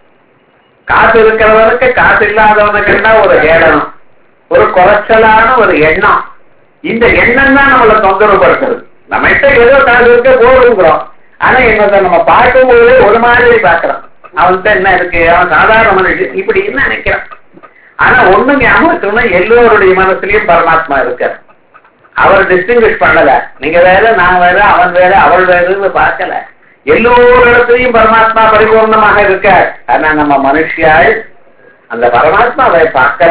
காசு இருக்கிறவனுக்கு காசு இல்லாதவனுக்கு கண்டா ஒரு ஏளனம், ஒரு குறைச்சலான ஒரு எண்ணம். இந்த எண்ணம் தான் நம்மளை தொந்தரவுப்படுத்துறது. நம்ம கிட்ட ஏதோ காசு இருக்க போடுங்கிறோம், ஆனா என்னத்தை நம்ம பார்க்கும்போது ஒரு மாதிரி பாக்குறோம். அவன்கிட்ட என்ன இருக்கு, அவன் சாதாரண மனுஷன் இப்படி என்ன நினைக்கிறான். ஆனா ஒண்ணு ஞாபகம், எல்லோருடைய மனசுலயும் பரமாத்மா இருக்கார். அவர் டிஸ்டிங்கிஷ் பண்ணல, நீங்க வேற நான் வேற அவன் வேற அவள் வேறுன்னு பார்க்கல. எல்லோரிடத்திலையும் பரமாத்மா பரிபூர்ணமாக இருக்கார். ஆனா நம்ம மனுஷியால் அந்த பரமாத்மாவை பார்க்கல.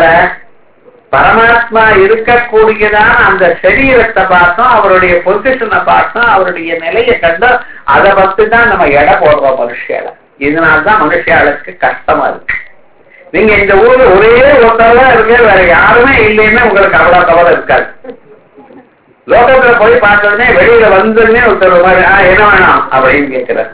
பரமாத்மா இருக்கக்கூடியதான் அந்த சரீரத்தை பார்த்தோம், அவருடைய பொசிஷனை பார்த்தோம், அவருடைய நிலையை கண்டோம். அதை பத்தி தான் நம்ம எடை போடுறோம் மனுஷியால. இதனால்தான் மனுஷியாளுக்கு கஷ்டமா இருக்கு. நீங்க இந்த ஊர்ல ஒரே ஒருத்தர் இருக்கு, வேற யாருமே இல்லைன்னா உங்களுக்கு அவ்வளவு கவலை இருக்காது. லோகத்துல போய் பார்த்தோடனே வெளியில வந்தோடனே ஒருத்தர் மாதிரி ஆஹ் என்ன வேணாம் அப்படின்னு கேட்கிறார்.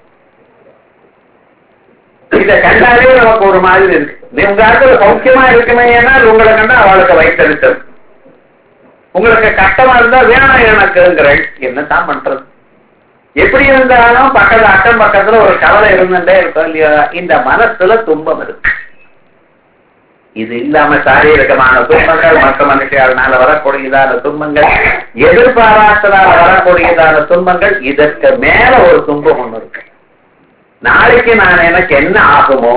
இத கண்டாலே நமக்கு ஒரு மாதிரி இருக்கு. உங்க ஆட்கள் சௌக்கியமா இருக்குமே, ஏன்னா உங்களை கண்டா அவளுக்கு வைத்தெடுத்தது. உங்களுக்கு கஷ்டமா இருந்தா வேணாம் எனக்குங்கிற என்னதான் பண்றது? எப்படி இருந்தாலும் பக்கத்து அக்கம் பக்கத்துல ஒரு கவலை இருந்துட்டே இருக்கும் இல்லையா? இந்த மனசுல துன்பம் இருக்கு. இது இல்லாம சாரீரகமான துன்பங்கள், மற்ற மனுஷனால வரக்கூடியதான துன்பங்கள், எதிர்பாராத்ததால வரக்கூடியதான துன்பங்கள், இதற்கு மேல ஒரு துன்பம் ஒண்ணு இருக்கு. நாளைக்கு நான் எனக்கு என்ன ஆகுமோ?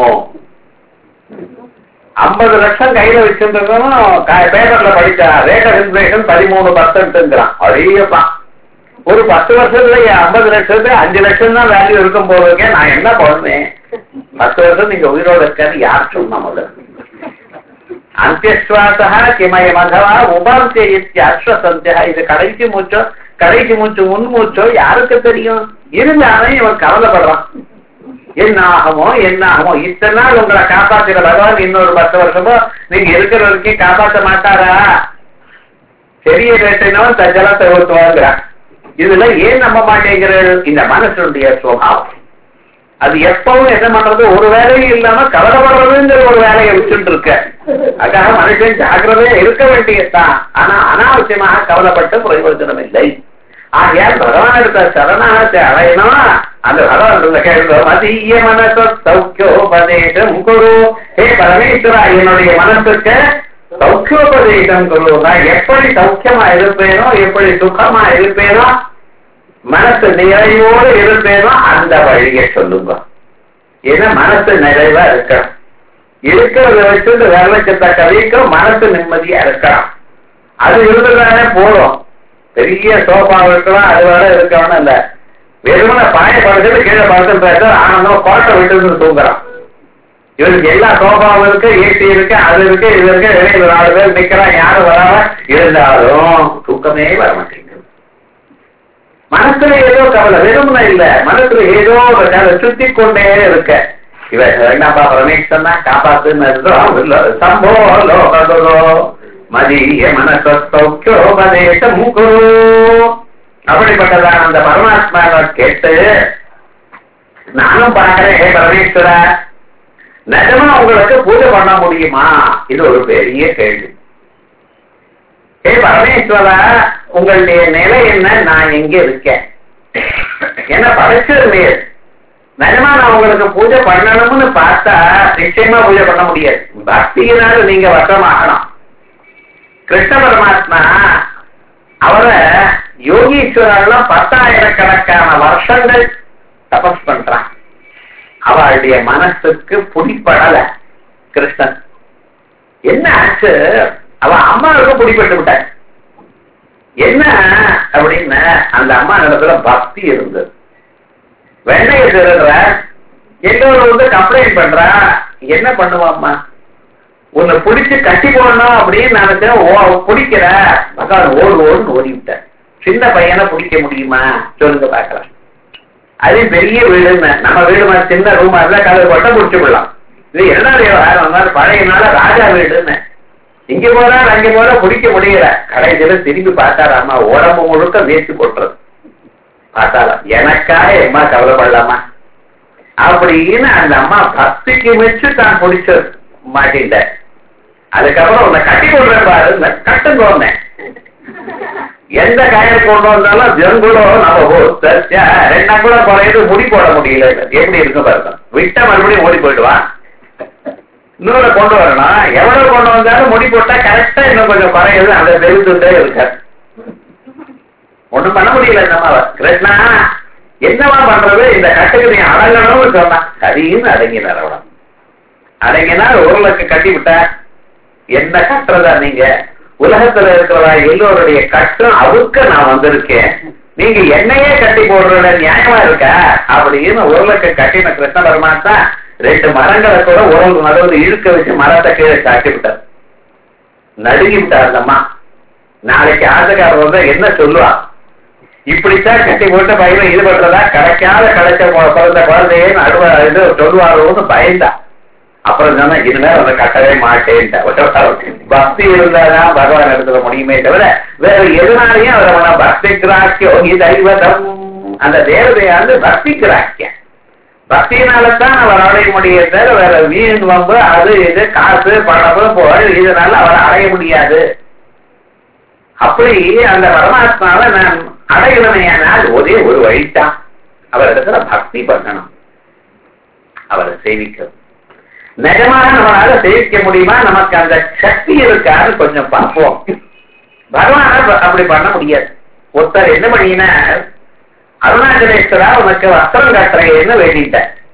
ஐம்பது லட்சம் கையில வச்சிருந்தோம், பேப்பர்ல படிச்சா ரேட் ஆஃப் இன்ஃபிளேஷன் பதிமூணு பர்சன்ட்ங்கிறான். அதையப்பா ஒரு பத்து வருஷத்துல ஐம்பது லட்சத்துக்கு அஞ்சு லட்சம் தான் வேல்யூ இருக்கும் போதுங்க, நான் என்ன பண்ணுவேன்? பத்து வருஷம் நீங்க உயிரோட இருக்கான்னு யார் சொன்னா? முதல்ல அந்தியஸ்வாசா கிமய மகவா உபாந்திய அஸ்வசந்தியா, இது கடைசி மூச்சோ கடைசி மூச்சு முன் மூச்சோ யாருக்கு தெரியும்? இருந்தாலும் இவன் கவலைப்படுறான், என்ன ஆகுமோ என்ன ஆகுமோ. இத்தனை நாள் உங்களை காப்பாற்றுற பகவான் இன்னொரு பத்து வருஷமோ நீங்க இருக்கிற வரைக்கும் காப்பாற்ற மாட்டாரா? பெரிய ரேட்டினவன் தஜலத்தை ஊற்றுவாங்கிறான். இதுல ஏன் நம்ப மாட்டேங்கிறது? இந்த மனசுடைய சுவாவம். அது எப்பவும் என்ன பண்றது? ஒரு வேலையும் இல்லாம கவலைப்படுறதுங்கிற ஒரு வேலையை வச்சுட்டு இருக்க. அதுக்காக மனுஷன் ஜாக்கிரதையா இருக்க வேண்டியதுதான். ஆனா அனாவசியமாக கவலைப்பட்டு பிரயோஜனம் இல்லை. ஆகையால் பகவான் எடுத்த சரணாகத்தை அடையணும். அந்த பகவான் கேள்வி மதிய மனச சௌக்கியோபதேசம் குரு. ஹே பரமேஸ்வரா, என்னுடைய மனசுக்கு சௌக்கியோபதேசம் குரு. நான் எப்படி சௌக்கியமா இருப்பேனோ, எப்படி சுகமா இருப்பேனோ, மனசு நிறைவோடு இருப்பேனோ அந்த வழியை சொல்லுங்க. ஏன்னா மனசு நிறைவா இருக்கணும். இருக்கிறத வச்சுட்டு வரலட்சத்தக்க வரைக்கும் மனசு நிம்மதியா இருக்கலாம். அது இருந்ததானே போதும். பெரிய சோஃபா இருக்கலாம், அது வர இருக்கணும் இல்ல. வெறுமனை பாய படுத்துட்டு கீழே படுத்துட்டு ஆனந்தம் கோட்டை விட்டு தூங்குறான். இவருக்கு எல்லா சோஃபாவும் இருக்கு, ஏசி இருக்கு, அது இருக்கு, இது இருக்கு, வெளியில நாலு பேர் நிக்கிறான், யாரும் வராம இருந்தாலும் தூக்கமே வர மாட்டேங்குது. மனசுல ஏதோ கவலை, வெறுமனை இல்ல, மனசுல ஏதோ ஒரு கவலை சுத்தி கொண்டே இருக்க. இவன் என்னப்பா பரமேஸ்வரன் தான் காப்பாத்துன்னு சம்போ லோகோ மதிய மனச சௌக்கியோபதேசம் குரு. அப்படிப்பட்டதான் அந்த பரமாத்மாவை கேட்டு நானும் பார்க்கிறேன். ஹே பரமேஸ்வர, நிஜமா உங்களுக்கு பூஜை பண்ண முடியுமா? இது ஒரு பெரிய கேள்வி. ஹே பரமேஸ்வரா, உங்களுடைய நிலை என்ன? நான் எங்க இருக்கேன்? என்ன படைச்சது? நிஜமா நான் உங்களுக்கு பூஜை பண்ணணும்னு பார்த்தா நிச்சயமா பூஜை பண்ண முடியாது. பக்தியினால நீங்க வசமாகணும். கிருஷ்ண பரமாத்மா அவரை யோகீஸ்வரெல்லாம் பத்தாயிரக்கணக்கான வருஷங்கள் தபஸ் பண்றான். அவளுடைய மனசுக்கு பிடிப்படல கிருஷ்ணன். என்ன ஆச்சு? அவ அம்மாவுக்கு பிடிப்பட்டு விட்டார். என்ன அப்படின்னு அந்த அம்மா இடத்துல பக்தி இருந்தது. வெண்ணைய திருடுற எல்லோரும் வந்து கம்ப்ளைண்ட் பண்றா. என்ன பண்ணுவாம்மா? உன்னை பிடிச்சு கட்டி போடணும் அப்படின்னு நினைச்சேன். ஓ பிடிக்கிற மகான் ஓடு ஓடுன்னு ஓடி விட்டார். சின்ன பையனை பிடிக்க முடியுமா சொல்லுங்க பாக்கலாம். அது பெரிய வீடுன்னு நம்ம வீடு மாதிரி சின்ன ரூமா இருந்தா கதை கொட்ட பிடிச்சு விடலாம். இது இரண்டாவது விவகாரம் பழைய நாள ராஜா வீடுன்னு இங்க போறாரு அங்க போற பிடிக்க முடியல. கடைசியில திரும்பி பார்த்தாராமா, உடம்பு முழுக்க வேஸ்ட் போட்டுறது. பார்த்தாலாம் எனக்காக எம்மா கவலைப்படலாமா அப்படின்னு அந்த அம்மா பக்திக்கு வச்சு தான் பிடிச்ச மாட்டிட்ட. அதுக்கப்புறம் உன்னை கட்டி கொள்றேன் பாரு, கட்டும் போனேன். எந்த கயிறு கொண்டு வந்தாலும் ஜெங்குடோ நம்ம ரெண்டா கூட குறையது முடி போட முடியல. எப்படி இருக்கு பாருங்க. விட்ட மறுபடியும் ஓடி போயிடுவான். இன்னொரு கொண்டு வரணும். எவ்வளவு கொண்டு வந்தாலும் முடி போட்டா கரெக்டா இன்னும் கொஞ்சம் குறையுது. அந்த தெரிவிச்சுட்டே இருக்க ஒண்ணும் பண்ண முடியல. நம்ம கிருஷ்ணா என்னவா பண்றது? இந்த கட்டுக்கு நீ அடங்கணும்னு சொன்னா சரின்னு அடங்கினார். அவ்வளவு அடங்கினார். ஒரு லட்சம் கட்டி விட்ட என்ன கட்டுறதா? நீங்க உலகத்துல இருக்கிறதா எல்லோருடைய கட்டம் அவுக்க நான் வந்திருக்கேன். நீங்க என்னையே கட்டி போடுற நியாயமா இருக்க அப்படின்னு ஒரு லட்சம் கட்டின கிருஷ்ண பரமாத்மா ரெண்டு மரங்களை கூட உறவு நடுவது இழுக்க வச்சு மரத்தை கீழே சாட்டி விட்டார். நடுங்கி விட்டார் அம்மா. நாளைக்கு ஆசைக்காரர் வந்து என்ன சொல்லுவா? இப்படித்தான் கட்டி போட்டு பையனை ஈடுபடுறதா கிடைக்காத கிடைச்ச பிறந்த குழந்தையே நடுவ இது சொல்லுவாரோன்னு பயந்தா. அப்புறம் சொன்னா இனிமே அதை கட்டவே மாட்டேன்ட்ட. பக்தி இருந்தாதான் பகவான் எடுத்துட முடியுமே தவிர வேற எதுனாலையும் அவரை பக்தி கிராக்கியம் தெய்வதம் அந்த தேவதையானது பக்தி கிராக்கியம். பக்தியினால்தான் அவர் அடைய முடிய தவிர வேற வீண் வம்பு அது இது காசு பணம் புகழ் இதனால அவரை அடைய முடியாது. அப்படி அந்த பரமாத்மாவை நான் அடையணுமையானால் ஒரே ஒரு வழிதான், அவர் இடத்துல பக்தி பண்ணணும், அவரை சேவிக்கணும். நிஜமாக நம்மளால சேவிக்க முடியுமா, நமக்கு அந்த சக்தி இருக்கான்னு கொஞ்சம் பார்ப்போம். பகவான அப்படி பண்ண முடியாது. ஒருத்தர் என்ன பண்ணினா அருணாச்சலேஸ்வரா உனக்கு வஸ்திரம் கட்டுறேன்னு வேண்டிட்ட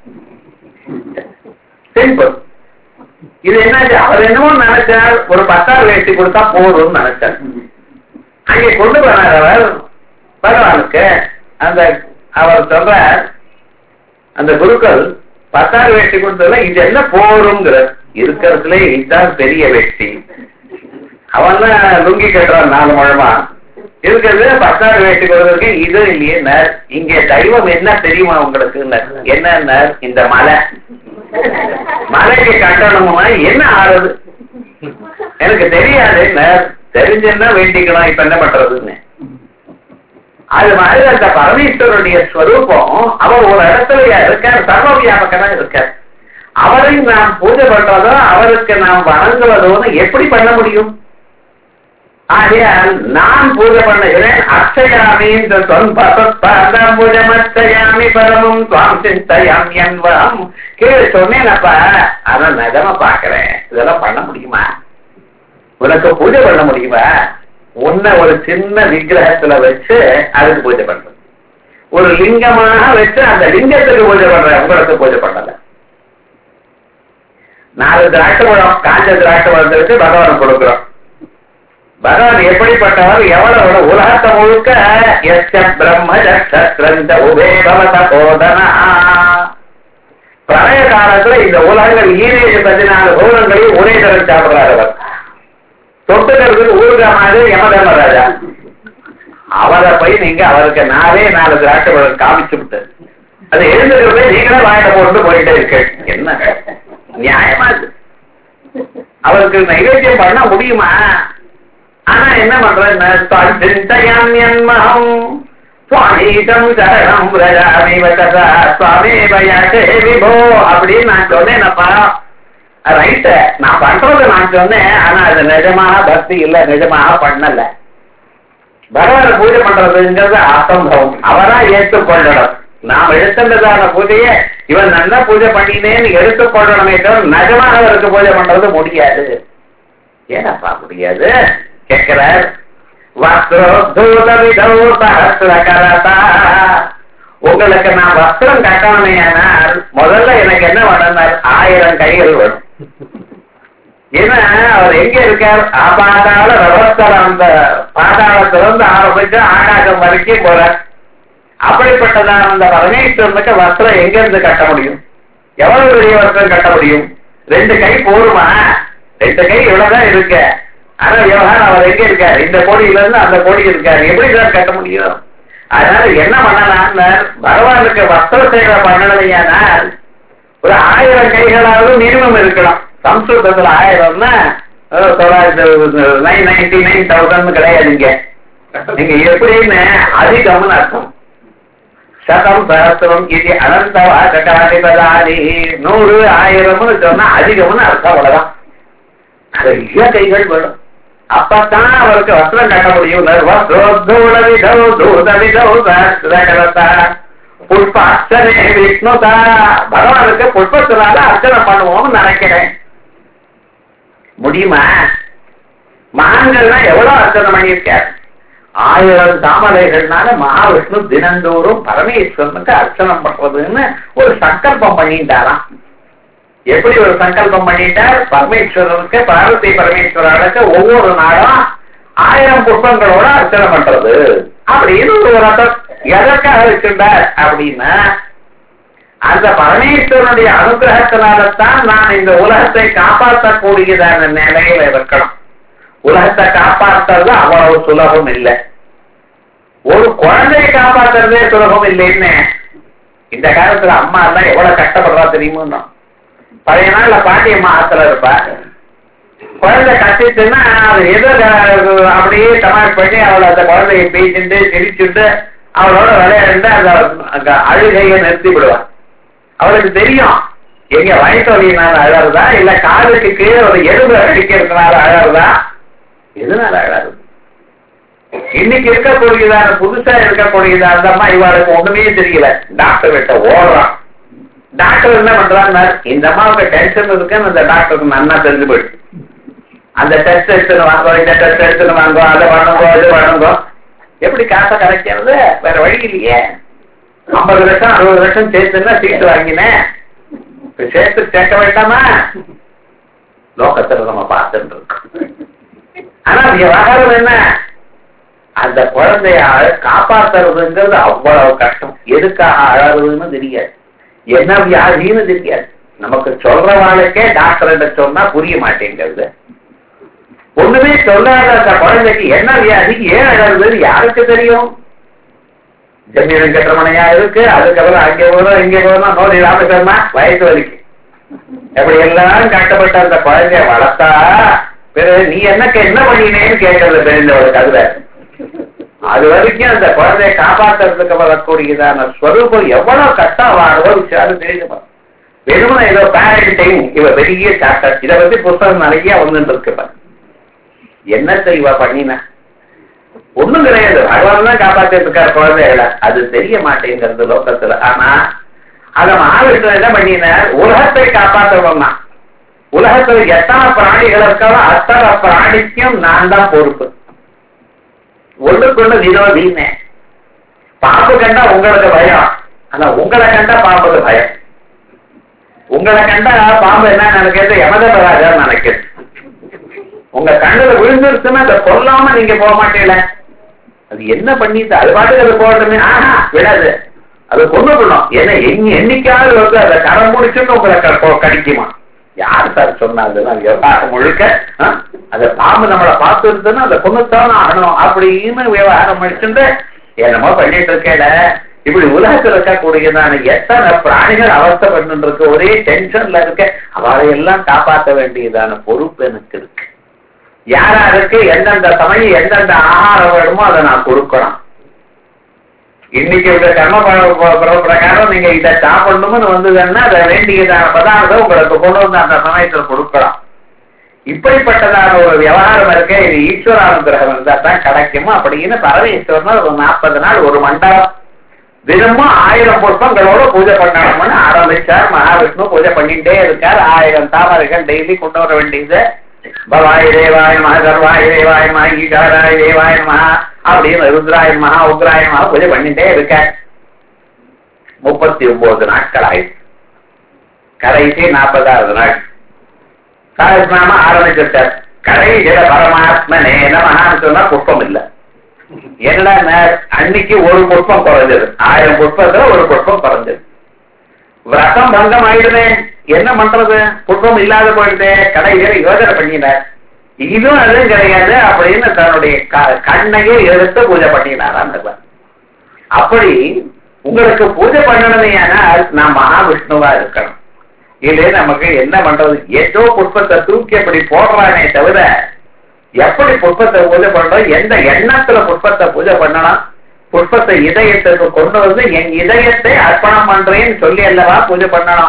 சிம்பிள். இது என்னாச்சு, அவர் என்னமோ நினைச்சார் ஒரு பத்தாறு வேட்டி கொடுத்தா போதும்னு நினைச்சார். அங்கே கொண்டு போனார் அவர் பகவானுக்கு. அந்த அவர் சொல்ற அந்த குருக்கள் பத்தாறு வேட்டி கொடுத்ததுல இது என்ன போருங்கிற இருக்கிறதுல இதுதான் பெரிய வெட்டி. அவன் தான் லுங்கி கட்டுறான் நாலு முழமா, இருக்கிறது பத்தாறு வேட்டி கொடுத்ததுக்கு இது இல்லையே. இங்க தெய்வம் என்ன தெரியுமா உங்களுக்கு, என்ன இந்த மலை மலைக்கு கட்டணுமா என்ன ஆறுது எனக்கு தெரியாது, தெரிஞ்சுன்னா வேண்டிக்கலாம், இப்ப என்ன பண்றதுன்னு. அது மாதிரி அந்த பரமேஸ்வரனுடைய ஸ்வரூபம் அவர் ஒரு இடத்துல இருக்கார், சர்வ வியாபகமா இருக்கார். அவரை நாம் பூஜை பண்றதோ அவருக்கு நாம் வணங்குவதோன்னு எப்படி பண்ண முடியும்? ஆகையால் நான் பூஜை பண்ணுகிறேன், அர்ச்சயாமி பூஜமர்ச்சயாமி பரமும் துவாம் சிந்தயாம் என்பம் கீழே சொன்னேனப்பா. அதான் நிஜமா பாக்குறேன், இதெல்லாம் பண்ண முடியுமா, உனக்கு பூஜை பண்ண முடியுமா? உன்னை ஒரு சின்ன விக்கிரகத்துல வச்சு அதுக்கு பூஜை பண்றது, ஒரு லிங்கமாக வச்சு அந்த லிங்கத்துக்கு பூஜை பண்ற, உங்களுக்கு பூஜை பண்ணல. நாலு திராட்சை பழம், காஞ்ச திராட்சை பழத்தை வச்சு பகவான் கொடுக்கிறோம். பகவான் எப்படிப்பட்டவர், எவ்வளவு உலகத்தை முழுக்க எஸ்ய பிரம்ம சத்ரந்த உபே பவத போதனா. பிரளய காலத்துல இந்த உலகங்கள் ஈரேழு பதினாலு பூலங்களையும் ஒரே தரம் சாப்பிடுறாரு அவர். தொட்டுக்கிறதுக்கு ஊருகா மாதிரி யமதர்மராஜா, அவரை போய் நீங்க அவருக்கு நாலே நாலு திராட்சை பழம் காமிச்சு விட்டு அது எழுந்துக்கிறதே நீங்களே வாயில போட்டு போயிட்டே இருக்கு. என்ன நியாயமா இருக்கு? அவருக்கு நைவேத்தியம் பண்ண முடியுமா? ஆனா என்ன பண்றேன், அப்படின்னு நான் சொன்னேன்ப்பா. ரைட்ட நான் பண்றது நான் சொன்னேன், ஆனா அது நிஜமாக பக்தி இல்ல, நிஜமாக பண்ணல. பகவான பூஜை பண்றதுங்கிறது அசம்பவம், அவரா ஏற்றுக்கொள்ளணும். நாம் எடுத்துள்ளதான பூஜையை இவன் நல்லா பூஜை பண்ணினேன்னு எடுத்துக்கொள்ளணுமே தவிர நிஜமாக அவருக்கு பூஜை பண்றது முடியாது. ஏனப்பா முடியாது கேட்கிறார். உங்களுக்கு நான் வஸ்திரம் கட்டணுமேயானால் முதல்ல எனக்கு என்ன வேணும்னார், ஆயிரம் கைகள் வேணும். ஏன்னா அவர் எங்க இருக்கார், ஆபாதாள ரவஸ்தலம், அந்த பாதாளத்திலிருந்து ஆரம்பிச்சு ஆகாசம் வரைக்கும் போறார். அப்படிப்பட்டதான் அந்த பரமேஸ்வரனுக்கு வஸ்திரம் எங்க இருந்து கட்ட முடியும்? எவ்வளவு பெரிய வஸ்திரம் கட்ட முடியும்? ரெண்டு கை போருமா? ரெண்டு கை இவ்வளவுதான் இருக்கு. ஆனா விவகாரம் அவர் எங்க இருக்காரு, இந்த கோடியில இருந்து அந்த கோடி இருக்காரு, எப்படி தான் கட்ட முடியும்? அதனால என்ன பண்ணலாம்னு, பகவானுக்கு வஸ்திர சேவை பண்ணலையானால் ஒரு ஆயிரம் கைகளாவது மினிமம் இருக்கலாம். சம்ஸ்கிருதத்துல ஆயிரம்னா நைன் நைன்டி நைன் தௌசண்ட் கிடையாதுங்க. நீங்க எப்படின்னு அதிகம்னு அர்த்தம். சதம் சகஸ்திரம் இது அனந்தவா கட்டாதிபதாதி, நூறு ஆயிரம்னு சொன்னா அதிகம்னு அர்த்தம். அவ்வளவுதான். நிறைய கைகள் வேணும், அப்பத்தான் அவருக்கு வஸ்திரம் கட்ட முடியும். புஷ்ப அர்ச்சனை விஷ்ணுதா, பகவானுக்கு புஷ்பத்தினால அர்ச்சனை பண்ணுவோம்னு நினைக்கிறேன். முடியுமா? மகான்கள்னா எவ்வளவு அர்ச்சனை பண்ணியிருக்கார், ஆயிரம் தாமரைகள்னால மகாவிஷ்ணு தினந்தோறும் பரமேஸ்வரனுக்கு அர்ச்சனை பண்றதுன்னு ஒரு சங்கல்பம் பண்ணிட்டாராம். எப்படி ஒரு சங்கல்பம் பண்ணிட்டார், பரமேஸ்வரனுக்கு பார்வதி பரமேஸ்வரனுக்கு ஒவ்வொரு நாளும் ஆயிரம் புஷ்பங்களோட அர்ச்சனை பண்றது அப்படின்னு ஒரு ரத்தம் எதற்காக வச்சிருந்தார் அப்படின்னா, அந்த பரமேஸ்வரனுடைய அனுகிரகத்தினால்தான் நான் இந்த உலகத்தை காப்பாற்றக்கூடியதான நிலையில இருக்கணும். உலகத்தை காப்பாற்றுறது அவ்வளவு சுலபம் இல்லை. ஒரு குழந்தையை காப்பாற்றுறதே சுலபம் இல்லைன்னு இந்த காலத்துல அம்மா எல்லாம் எவ்வளவு கஷ்டப்படுறா தெரியுமோ. பழைய நாள்ல பாட்டியம்மா ஆத்துல இருப்பா, குழந்தை கத்திச்சுன்னா அது ஏதோ அப்படியே தமாஷ் பண்ணி அவளை அந்த குழந்தைய பேசிட்டு சிரிச்சுட்டு அவளோட விளையாண்டு அந்த அழுகையை நிறுத்தி விடுவான். அவளுக்கு தெரியும் எங்க வயசு வழியினால அழறதா இல்ல காலுக்கு கீழே ஒரு எலும்பு அடிக்கிறதுனால அழறதா, எதுனால அழறது. இன்னைக்கு இருக்கக்கூடியதான புதுசா இருக்கக்கூடியதா அந்த அம்மா இவாளுக்கு ஒண்ணுமே தெரியல, டாக்டர் கிட்ட ஓடுறான். டாக்டர் என்ன பண்றாங்க, இந்த அம்மாவுக்கு டென்ஷன் இருக்குன்னு அந்த டாக்டருக்கு நன்னா தெரிஞ்சு போயிடுச்சு. அந்த டெஸ்ட் எடுத்துன்னு வாங்கோ, இந்த டெஸ்ட் எடுத்துன்னு வாங்கோ, அதை பண்ணுங்கோ இது பண்ணுங்கோ. எப்படி காசை கரைக்கிறது, வேற வழி இல்லையே. ஐம்பது லட்சம் அறுபது லட்சம் சேர்த்துன்னா சீட்டு வாங்கினேன், சேர்த்து சேர்க்க வேண்டாமா, லோகத்துல நம்ம பார்த்துட்டு இருக்கோம். ஆனா விவகாரம் என்ன, அந்த குழந்தைய காப்பாத்துறதுங்கிறது அவ்வளவு கஷ்டம். எதுக்காக அழறதுன்னு தெரியாது, என்ன வியாதின்னு தெரியாது. நமக்கு சொல்றவாளுக்கே டாக்டர் சொன்னா புரிய மாட்டேங்கிறது. ஒண்ணுமே சொல்லாத அந்த குழந்தைக்கு என்ன வியாதிக்கு ஏன் அழகுது யாருக்கு தெரியும். ஜமீன் கட்டமனையா இருக்கு, அதுக்கப்புறம் அங்கே போறோம் இங்கே போறோம், நோடி ராமசர்மா வயசு வலிக்கு எப்படி எல்லாரும் கட்டப்பட்ட அந்த குழந்தைய வளர்த்தா பிறகு நீ என்னக்கு என்ன பண்ணினேன்னு கேட்கறது தெரிஞ்சவளுக்கு. அதுல அது வரைக்கும் அந்த குழந்தைய காப்பாற்றுறதுக்கு வரக்கூடியதான ஸ்வரூபம் எவ்வளவு கஷ்டம் வாழவோ விஷயம் தெரியுமா. வெறுமனை ஏதோ பேரண்டிங் இவ பெரிய சாப்டர், இதை பத்தி புத்தகம் நிறைய வந்துட்டு இருக்கு. என்னத்தை இவ பண்ணின ஒண்ணும் கிடையாது, பகவான் தான் காப்பாத்திட்டு இருக்காரு குழந்தைகளை, அது தெரிய மாட்டேங்கிறது லோகத்துல. ஆனா அத மகாவிஷ்ணு என்ன பண்ணின, உலகத்தை காப்பாற்றணும்னா உலகத்துல எத்தனை பிராணிகள் இருக்காலும் அத்தனை பிராணிக்கும் நான் தான் பொறுப்பு. ஒண்ணுக்குள்ள விரோதினே. பாம்பு கண்டா உங்களுக்கு பயம், ஆனா உங்களை கண்டா பாம்புக்கு பயம். உங்களை கண்டா பாம்பு என்ன நினைக்கிறது, யமதராஜா நினைக்கிறது. உங்க கண்ணுல விழுந்துருச்சுன்னா அதை கொல்லாம நீங்க போக மாட்டீங்கள, அது என்ன பண்ணிட்டு அது பாட்டுக்கு அதை போடுறமே, ஆஹா விடாது, அதை கொண்டு போடணும். ஏன்னா எங்க என்னைக்காவது வந்து அதை கரம் முடிச்சுட்டு உங்களை கடிக்குமா, யார் சார் சொன்னாங்க விவகாரம் முழுக்க. அந்த பாம்பு நம்மளை பார்த்து இருந்ததுன்னா அதை கொண்டுத்தான் ஆகணும் அப்படின்னு விவகாரம் முடிச்சுட்டு என்னமோ பண்ணிட்டு இருக்கேல. இப்படி உலகத்தில் இருக்கக்கூடியதான எத்தனை பிராணிகள் அவஸ்தைப்பட்டு இருக்கு, ஒரே டென்ஷன்ல இருக்க, அவளை எல்லாம் காப்பாற்ற வேண்டியதான பொறுப்பு எனக்கு இருக்கு. யாராருக்கு எந்தெந்த சமயம் எந்தெந்த ஆகாரம் வேணுமோ அதை நான் கொடுக்கணும். இன்னைக்கு உங்க கர்ம பிரகாரம் நீங்க இதை சாப்பிடணும்னு வந்ததுன்னா அதை வேண்டியதான பதார்த்தம் உங்களுக்கு கொண்டு வந்து அந்த சமயத்துல கொடுக்கலாம். இப்படிப்பட்டதான ஒரு விவகாரம் இருக்க, இது ஈஸ்வரானுகிரகம் இருந்தா தான் கிடைக்குமோ அப்படின்னு பரமேஸ்வரன் ஒரு நாற்பது நாள் ஒரு மண்டலம் தினமும் ஆயிரம் புஷ்பங்களோட பூஜை பண்ணணும்னு ஆரம்பிச்சார். மகாவிஷ்ணு பூஜை பண்ணிட்டே இருக்கார். ஆயிரம் தாமரைகள் டெய்லி கொண்டு வர வேண்டியது. பவாய் தேவாய மகா, சர்வாய தேவாய மகா, ஈசாராய தேவாய மகா அப்படின்னு ருத்ராய மகா உக்ராய மகா பூஜை பண்ணிட்டே இருக்க. முப்பத்தி ஒன்பது நாட்கள் ஆயிடுச்சு. கடைசி நாற்பதாவது நாள் சஹஸ்ரநாம ஆரம்பிச்சிருக்கார். கடைசியில பரமாத்மனே நமஹான்னு சொன்னா புஷ்பம் இல்லை. என்ன அன்னைக்கு ஒரு புஷ்பம் குறைஞ்சது, ஆயிரம் புஷ்பத்துல ஒரு புஷ்பம் குறைஞ்சது. விரதம் பங்கம் ஆயிடுமே, என்ன பண்றது, புஷ்பம் இல்லாத போயிடுது. கடைசியில யோசனை பண்ணினார், இதுவும் அதுவும் கிடையாது அப்படின்னு தன்னுடைய கண்ணையே எடுத்து பூஜை பண்ணினார். அப்படி உங்களுக்கு பூஜை பண்ணணுமே ஆனால் நான் மகாவிஷ்ணுவா இருக்கணும். இது நமக்கு என்ன பண்றது, ஏதோ புஷ்பத்தை தூக்கி அப்படி போடுறானே தவிர எப்படி புஷ்பத்தை பூஜை பண்றோம், எந்த எண்ணத்துல புஷ்பத்தை பூஜை பண்ணலாம், புஷ்பத்தை இதயத்துக்கு கொண்டு வந்து என் இதயத்தை அர்ப்பணம் பண்றேன்னு சொல்லி அல்லவா பூஜை பண்ணணும்.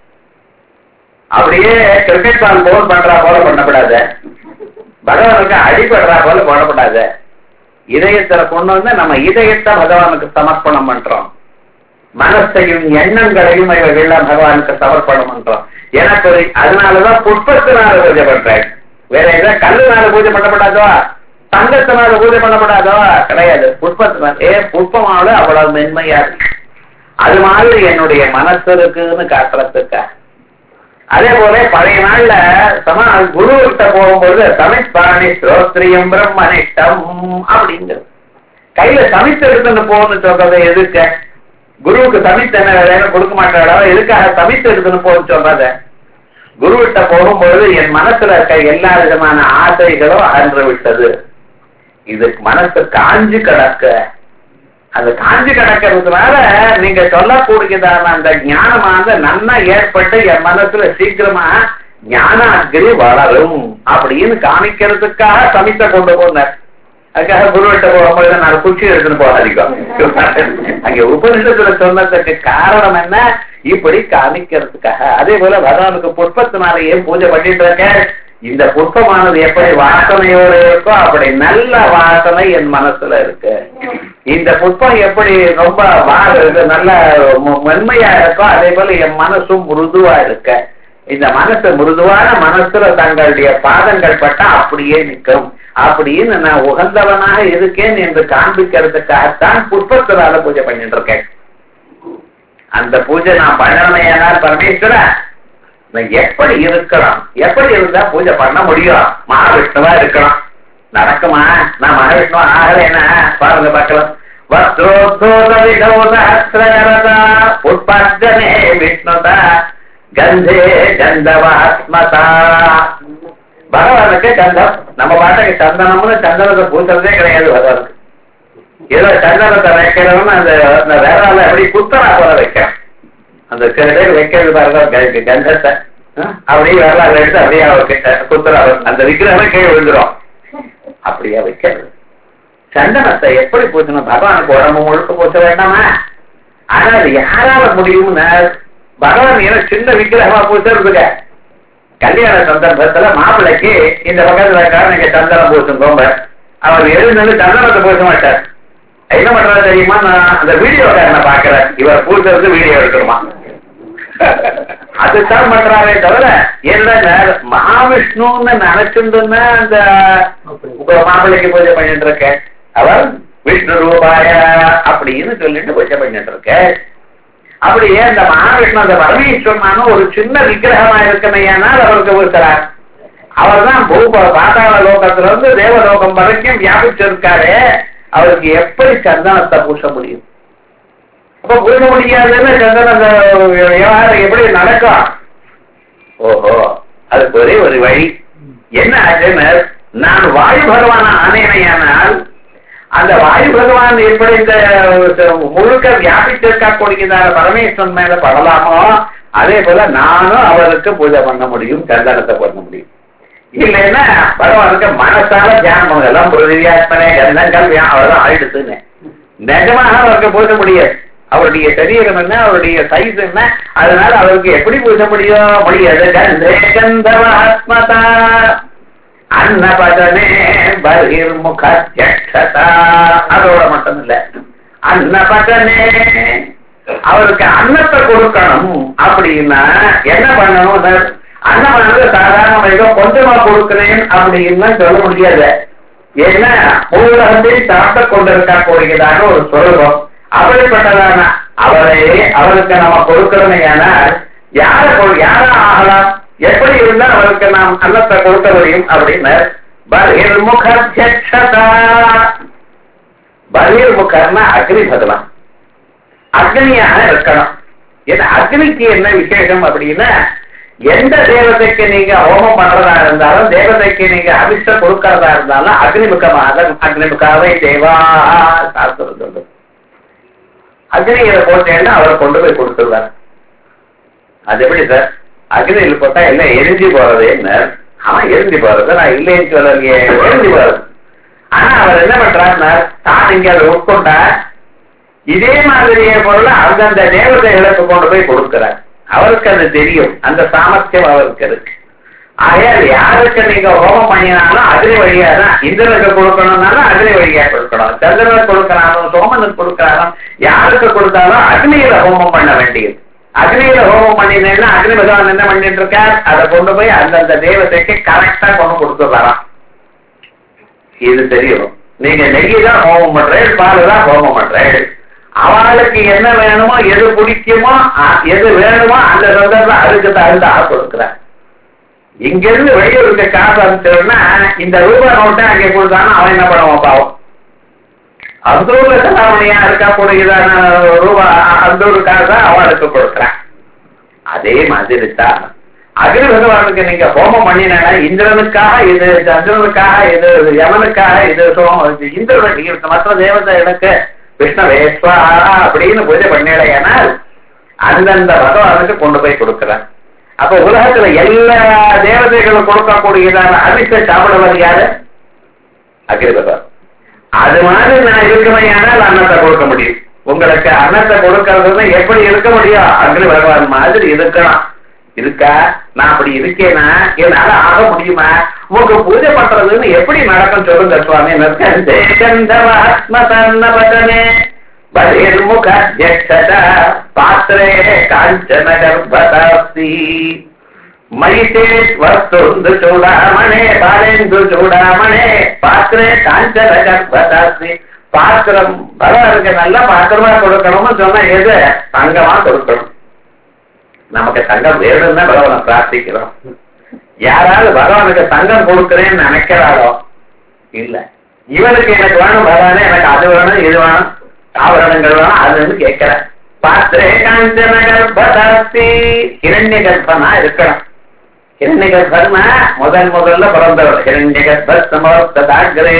அப்படியே கிரிக்கெட் பால் போல் பண்றா போல பண்ணக்கூடாது, பகவானுக்கு அடிபடுறா போல போடக்கூடாது. இதயத்துல கொண்டு வந்து நம்ம இதயத்தை பகவானுக்கு சமர்ப்பணம் பண்றோம். மனசையும் எண்ணங்களையும் இவைகள்லாம் பகவானுக்கு சமர்ப்பணம் பண்றோம். எனக்கு ஒரு அதனாலதான் புஷ்பத்தினால பூஜை பண்றேன். வேற ஏதாவது கல்லுனால பூஜை பண்ணப்படாதோ, தங்கத்தினால பூஜை பண்ணப்படாதோ கிடையாது. புஷ்பத்தினால ஏ புஷ்பமாவது அவ்வளவு மென்மையா இருக்கு. அது மாதிரி என்னுடைய மனசு இருக்குன்னு காட்டுறதுக்கா. அதே போல பழைய நாள்ல சமா குரு கிட்ட போகும்போது சமித்பாணி ஸ்ரோத்ரியம் பிரம்மனிஷ்டம் அப்படிங்கிறது கையில சமித்து எடுத்துட்டு போகணும்னு சொல்றது எதுக்கு? குருவுக்கு சமித்து என்ன வேலைன்னு கொடுக்க மாட்டாடா, எதுக்காக சமித்து எடுத்துன்னு போகணும்னு சொல்றத? குரு கிட்ட போகும்பொழுது என் மனசுல இருக்க எல்லா விதமான ஆசைகளும் அகன்று விட்டது. இது மனசு காஞ்சு கிடக்க, அது காஞ்சி கிடக்கிறதுனால நீங்க சொல்லக்கூடியதான அந்த ஞானமானது நன்னா ஏற்பட்டு என் மனசுல சீக்கிரமா ஞான அக்னி வளரும் அப்படின்னு காமிக்கிறதுக்காக சமித்த கொண்டு போனார். அதுக்காக குருவிட்ட போகும்போது நான் குச்சி எடுத்துன்னு போகாதிக்கும். அங்க உபனிஷத்துல சொன்னதுக்கு காரணம் என்ன? இப்படி காமிக்கிறதுக்காக. அதே போல பகவானுக்கு புஷ்பத்தினாலேயே பூஜை பண்ணிட்டு இருக்க. இந்த புஷ்பமானது எப்படி வாசனையோடு இருக்கோ அப்படி நல்ல வாசனை என் மனசுல இருக்கு. இந்த புஷ்பம் எப்படி ரொம்ப நல்ல மென்மையா இருக்கோ அதே போல என் மனசும் மிருதுவா இருக்க. இந்த மனசு மிருதுவான மனசுல தங்களுடைய பாதங்கள் பட்டா அப்படியே நிற்கும் அப்படின்னு நான் உகந்தவனாக இருக்கேன் என்று காண்பிக்கிறதுக்காகத்தான் புஷ்பத்தினால பூஜை பண்ணிட்டு இருக்கேன். அந்த பூஜை நான் பண்ணலையானால் பரமேஸ்வர நான் எப்படி இருக்கணும், எப்படி இருந்தா பூஜை பண்ண முடியும்? மகாவிஷ்ணுவா இருக்கணும். நடக்குமா? நான் மகாவிஷ்ணுவா ஆகலைன்னா பாருங்க பார்க்கலாம். வஸ்திரோத்தோதவிதோதஹஸ்ரகரதா புஷ்பார்ஜனே விஷ்ணுதா கந்தே கந்தவாஸ்மதா. பகவானுக்கு கந்தம். நம்ம பாட்டுக்கு சந்தனம்னு சந்தனத்தை பூசுறதே கிடையாது பகவானுக்கு. ஏதோ சந்தனத்தை வைக்கிறோம்னு அந்த வேறால எப்படி குத்தரா போல வைக்கிறோம். அந்த சில பேர் வைக்கிறது பாருங்க கந்தத்தை அப்படியே வேறால எடுத்து அப்படியே குத்தரா அந்த விக்கிரமே கீழே விழுந்துரும். அப்படியே வைக்கிறது. சந்தனத்தை எப்படி பூசணும்? பகவானுக்கு உடம்பு முழுக்க பூச வேண்டாமா? ஆனா அது யாரால முடியும்னு பகவான் ஏன்னா சின்ன விக்கிரகமா பூசுறதுங்க. கல்யாண சந்தர்ப்பத்துல மாப்பிள்ளைக்கு இந்த பக்கத்துல இருக்காரு நீங்க சந்தனம் பூசுங்க. அவர் எழுந்து சந்தனத்தை பூச மாட்டார். என்ன பண்றது தெரியுமா? நான் அந்த வீடியோக்காரனை பாக்குறேன். இவர் பூசுறது வீடியோ எடுக்கணுமா? அதுதான் பண்றாரே தவிர என்ன மகாவிஷ்ணுன்னு நினைச்சுட்டுன்னா அந்த மாப்பிள்ளைக்கு பூஜை பண்ணிட்டு இருக்க. அவர் விஷ்ணு ரூபாய அப்படின்னு சொல்லிட்டு பூஜை பண்ணிட்டு இருக்க. அப்படியே அந்த மகாவிஷ்ணு அந்த பரமேஸ்வரனான ஒரு சின்ன விக்கிரகமா இருக்கமையானால் அவருக்கு பூசுறார். அவர் தான் பூப பாதாள லோகத்துல இருந்து தேவலோகம் வரைக்கும் வியாபிச்சிருக்காரு. அவருக்கு எப்படி சந்தனத்தை பூச முடியும்? அப்ப பூச முடியாதுன்னு சந்தன விவகாரம் எப்படி நடக்கும்? ஓஹோ, அதுக்கு ஒரே ஒரு வழி என்ன ஆச்சுன்னு, நான் வாயு பகவான ஆனேனையானால் அந்த வாயு பகவான் எப்படி இந்த முழுக்க வியாபித்திருக்கக்கூடியதான பரமேஸ்வரன் மேல படலாமோ அதே போல நானும் அவருக்கு பூஜை பண்ண முடியும், சந்தனத்தை பண்ண முடியும். இல்லைன்னா பகவானுக்கு மனசால தியானம் பண்ணலாம். பிருத்திவியாத்மனே கந்தங்கள் அவ்வளவுதான் ஆயிடுச்சுன்னு நிஜமாக அவருக்கு பூஜை முடியாது. அவருடைய சரீரம் என்ன, அவருடைய சைஸ் என்ன, அதனால அவருக்கு எப்படி பூஜை முடியும்? முடியாது. கந்தே கந்தவாத்மதா அன்னபதனே பகிர்முகா. அதோட மட்டும் இல்ல, அன்னபதனே அவருக்கு அன்னத்தை கொடுக்கணும். அப்படின்னா என்ன பண்ணணும்? அன்னமானது சாதாரண ஏதோ கொஞ்சமா கொடுக்கிறேன் அப்படின்னு சொல்ல முடியாது. ஏன்னா உலகத்தில் சாப்பிட்டு கொண்டிருக்க கூடியதான ஒரு சொருபம் அப்படிப்பட்டதான அவரை அவருக்கு நம்ம கொடுக்கிறோமையானால் யார யாரா ஆகலாம்? எப்படி இருந்தா அவருக்கு நாம் அன்னத்தை கொடுக்க முடியும்? அப்படின்னு பகிர்முகா. பகிர்முகர்னா அக்னி பகவான் அக்னியாக இருக்கணும். ஏன்னா அக்னிக்கு என்ன விசேஷம் அப்படின்னா, எந்த தேவதைக்கு நீங்க ஹோமம் பண்றதா இருந்தாலும் தேவதைக்கு நீங்க அபிஷேகம் கொடுக்கறதா இருந்தாலும் அக்னிமுகமாக அக்னிமுகாவை தேவா சாஸ்திரம் சொல்லுது. அக்னியில போட்டேன்னா அவரை கொண்டு போய் கொடுத்துருவார். அது எப்படி சார்? அக்னியில் போட்டா எல்லாம் எரிஞ்சு போறது என்ன? அவன் எரிஞ்சு போறது, நான் இல்லைன்னு சொல்லலையே, எரிஞ்சு போறது. ஆனா அவர் என்ன பண்றாருன்னா தான் இங்க அதை உட்கொண்டா இதே மாதிரியே பொருளை அந்தந்த தேவதைகளுக்கு கொண்டு போய் கொடுக்கிறார். அவருக்கு அது தெரியும், அந்த சாமர்த்தியம் அவருக்கு இருக்கு. ஆகையால் யாருக்கு நீங்க ஹோமம் பண்ணினாலும் அக்னி வழியா தான். இந்திரனுக்கு கொடுக்கணும்னாலும் அக்னி வழியா கொடுக்கணும், சந்திரனுக்கு கொடுக்கிறாலும் சோமனுக்கு கொடுக்கிறாலும் யாருக்கு கொடுத்தாலும் அக்னியில ஹோமம் பண்ண வேண்டியது. அக்னியில ஹோமம் பண்ணினேன்னா அக்னி பகவான் என்ன பண்ணிட்டு இருக்கார்? அதை கொண்டு போய் அந்தந்த தேவதைக்கு கரெக்டா கொண்டு கொடுத்துறாராம். இது தெரியும். நீங்க நெய் தான் ஹோமம் பண்றேன், பால் தான் ஹோமம் பண்றேன். அவளுக்கு என்ன வேணுமோ, எது பிடிக்குமோ, எது வேணுமோ அந்த சந்தர்ப்பம் அதுக்கு தகுந்தாக கொடுக்குறார். இங்க இருந்து வெளியூருக்கு காசு அனுப்பிச்சோம்னா இந்த ரூபாய் நோட்டை அங்கே கொடுத்தாலும் அவன் என்ன பண்ணுவான் பாவம். அந்த ஊர்ல செலாவணியா இருக்கக்கூடியதான ரூபா அந்த ஊரு காசை அவளுக்கு கொடுக்குறான். அதே மாதிரி தான் அக்னி பகவானுக்கு நீங்க ஹோமம் பண்ணினா இந்திரனுக்காக இது, சந்திரனுக்காக இது, யமனுக்காக இது, இந்திரனுக்கு மற்ற தேவதைகளுக்கு விஷ்ணவேஸ்வா அப்படின்னு பூஜை பண்ணலையானால் அந்தந்த பகவானுக்கு கொண்டு போய் கொடுக்கிறார். அப்ப உலகத்துல எல்லா தேவதைகளும் கொடுக்கக்கூடியதான அரிசை சாப்பிடுவது யாரு? அக்னி பகவான். அது மாதிரி நான் இருக்குமையானால் அன்னத்தை கொடுக்க முடியும். உங்களுக்கு அன்னத்தை கொடுக்கறதுன்னா எப்படி இருக்க முடியும்? அக்னி பகவான் மாதிரி இருக்கலாம். இருக்கா? நான் அப்படி இருக்கேனா? என்னால ஆக முடியுமா? உங்களுக்கு பூஜை பண்றதுன்னு எப்படி நடக்கும் சொல்லுங்க சுவாமி. பாத்திரே காஞ்சன கர்ப்பதாஸ்தி மயிதே வஸ்து சூடாமணே பாலேந்து சூடாமணே பாத்திரே காஞ்சன கர்ப்பதாஸ்தி. பாத்திரம் பகவானுக்கு நல்ல பாத்திரமா கொடுக்கணும்னு சொன்னா எது? தங்கமா கொடுக்கணும். நமக்கு தங்கம் வேணும்னா பகவானை பிரார்த்திக்கிறோம். யாராவது பகவானுக்கு தங்கம் கொடுக்கிறேன்னு நினைக்கிறாரோ இல்ல, இவனுக்கு எனக்கு வேணும் பகவானே, எனக்கு அது வேணும் இது வேணும் ஆபரணங்கள் வேணும் அதுன்னு கேட்கிற. பாத்திரே காஞ்சன கர்ப்பதாஸ்தி இரண்ய கர்ப்பனா இருக்கணும். இரண்ய கர்ப்பன்னா முதல் முதல்ல பிறந்தவர். இரண்ய கர்ப்பே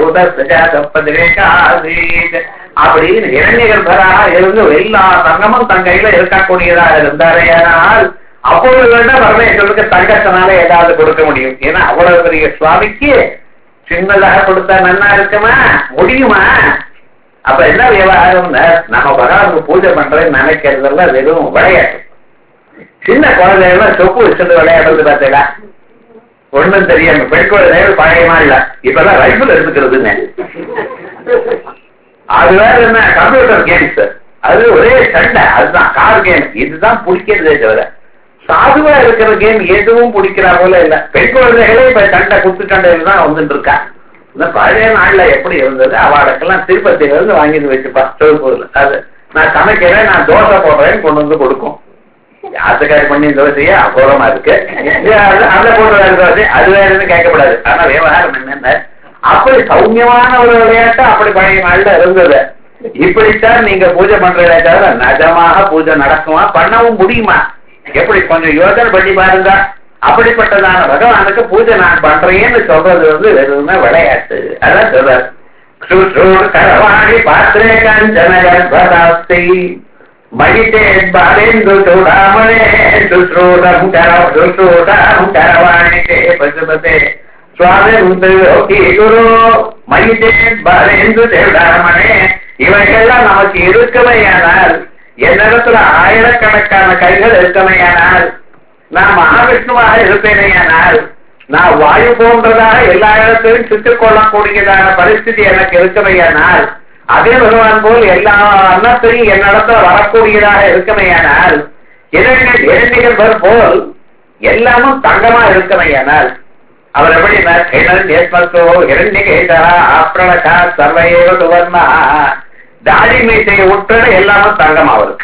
அப்படின்னு இரண்ய கர்ப்பராக இருந்து எல்லா தங்கமும் தன் கையில இருக்கக்கூடியதாக இருந்தாரையானால் அப்பொழுது வேண்டா பரமேஸ்வருக்கு தங்கத்தினால ஏதாவது கொடுக்க முடியும். ஏன்னா அவ்வளவு பெரிய சுவாமிக்கு சின்னதாக கொடுத்தா நன்னா இருக்குமா? முடியுமா? அப்ப என்ன விவகாரம்? நம்ம பகவானுக்கு பூஜை பண்றேன்னு நினைக்கிறதெல்லாம் வெறும் விளையாட்டு. சின்ன குழந்தைகள்லாம் சொப்பு வச்சுட்டு விளையாடுறது பார்த்தீங்களா? ஒண்ணும் தெரியாம பெண் குழந்தைகள் பழையமா இல்ல, இப்பதான் ரைபிள் எடுத்துக்கிறதுன்னு. அது வேற என்ன கம்ப்யூட்டர் கேம்ஸ், அது ஒரே சண்டை. அதுதான் கார் கேம். இதுதான் பிடிக்கிறதே தவிர சாதுவா இருக்கிற கேம் எதுவும் பிடிக்கிறா போல இல்ல. பெண் குழந்தைகளே இப்ப சண்டை குத்து சண்டையில தான் வந்துட்டு இருக்கா. இந்த பழைய நாள்ல எப்படி இருந்தது? அவளுக்கெல்லாம் திருப்பதியில இருந்து வாங்கிட்டு வச்சுப்பா திருப்பூர்ல. அது நான் சமைக்கிறேன், நான் தோசை போடுறேன்னு கொண்டு வந்து கொடுக்கும். ஆத்துக்காரி பண்ணி தோசையே அபூர்வமா இருக்கு. அந்த போட்டு தோசை அது வேறுன்னு கேட்கக்கூடாது. ஆனா விவகாரம் என்னென்ன அப்படி சௌமியமான ஒரு விளையாட்டு அப்படி பழைய நாள்ல இருந்தது. இப்படித்தான் நீங்க பூஜை பண்றதே தவிர நிஜமாக பூஜை நடக்குமா? பண்ணவும் முடியுமா? எப்படி கொஞ்சம் யோசனை பண்ணி பாருங்க. அப்படிப்பட்டதான பகவானுக்கு பூஜை நான் பண்றேன்னு சொல்றது வந்து வெறும்னா விளையாட்டு. அதான் சொல்றாரு கரவாணி பாத்திரே காஞ்சன கர்ப்பதாஸ்தி மகிதே பாலேந்து சூடாமணே சுஸ்ரூடம் கர சுஸ்ரூடம் கரவாணி தே பசுபதே சுவாமி குரு மகிதே பாலேந்து சூடாமணே. இவைகள்லாம் நமக்கு இருக்கமையானால், என்னிடத்துல ஆயிரக்கணக்கான கைகள் இருக்கமையானால், நான் மகாவிஷ்ணுவாக இருப்பேனையானால், நான் வாயு போன்றதாக எல்லா இடத்திலும் சுற்றிக் கொள்ளக்கூடியதான பரிஸ்திதி எனக்கு இருக்கமையானால், அதே பகவான் போல் எல்லா அன்னத்தையும் என்னிடத்துல வரக்கூடியதாக இருக்கமையானால், இரண்டு இரண்டிகள் போல் எல்லாமும் தங்கமா இருக்கமையானால், அவர் எப்படி இரண்டிகா சர்வையோ சுவர்ணா தாடி மீசையை உட்பட எல்லாமும் தங்கம் அவருக்கு.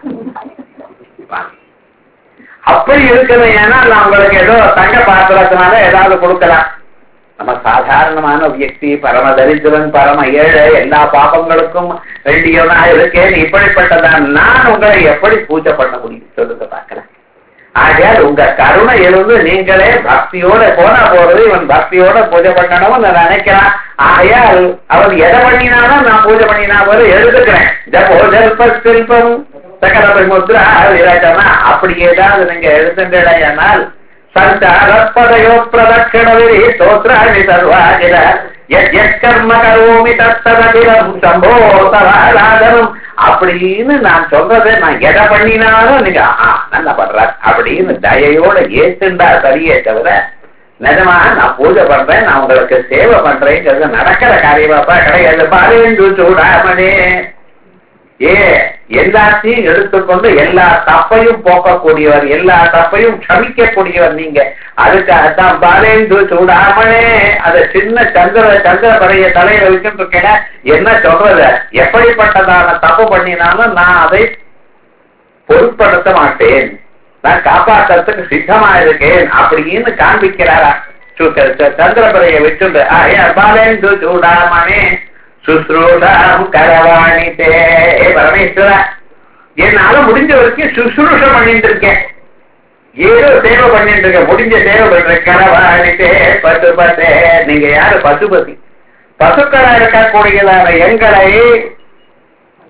அப்படி இருக்கிறது. ஏன்னா உங்களுக்கு ஏதோ தங்க பாத்திரத்தினால ஏதாவது கொடுக்கலாம். நம்ம சாதாரணமான வியக்தி, பரம தரித்திரன், பரம ஏழை, எல்லா பாபங்களுக்கும் வேண்டியவனா இருக்கேன். இப்படிப்பட்டதான் நான் உங்களை எப்படி பூஜை பண்ண முடியும் சொல்லுங்க பார்க்கலாம். ஆகையால் உங்க கருணை இருந்து நீங்களே பக்தியோட போனா போறது, இவன் பக்தியோட பூஜை பண்ணணும்னு நான் நினைக்கிறான். ஆகையால் அவன் எதை பண்ணினாலும் நான் பூஜை பண்ணினா போது எழுதுக்கிறேன். ஜல்பம் சகல முத்ரா விராட்டமா அப்படி ஏதாவது நீங்க எழுதுங்கள். சஞ்சாரப்பதையோ பிரதட்சணவிரி சோத்ராணி சர்வாஜில கர்ம கரோமி தத்ததிலம் சம்போ தவாராதனம் அப்படின்னு நான் சொல்றதை நான் எதை பண்ணினாலும் நீங்க நல்லா பண்ற அப்படின்னு தயையோட ஏத்துண்டா சரியே தவிர நிஜமாக நான் பூஜை பண்றேன், நான் உங்களுக்கு சேவை பண்றேங்கிறது நடக்கிற காரியமாப்பா கிடையாது. பாலேந்து சூடாமணே ஏ எல்லாத்தையும் எடுத்துக்கொண்டு எல்லா தப்பையும் போக்கக்கூடியவர், எல்லா தப்பையும் க்ஷமிக்கக்கூடியவர் நீங்க. அதுக்காகத்தான் பாலேந்து சூடாமணே அதை சின்ன சந்திர சந்திர படைய தலையில வச்சுட்டு இருக்கேன். என்ன சொல்றது? எப்படிப்பட்டதான தப்பு பண்ணினாலும் நான் அதை பொருட்படுத்த மாட்டேன், நான் காப்பாற்றுறதுக்கு சித்தமா இருக்கேன் அப்படின்னு காண்பிக்கிறாரா சந்திரபரையை வச்சுட்டு. ஆயா பாலேந்து சூடாமணே சுஸ்ரூஷம் கரவாணித்தே. பரமேஸ்வர என்னால முடிஞ்ச வரைக்கும் சுசுரூஷம் பண்ணிட்டு இருக்கேன், ஏதோ சேவை பண்ணிட்டு இருக்கேன், முடிஞ்ச சேவை பண்றேன். கரவாணித்தே பசுபதே. நீங்க யாரு? பசுபதி. பசுக்களா இருக்கக்கூடியதான எங்களை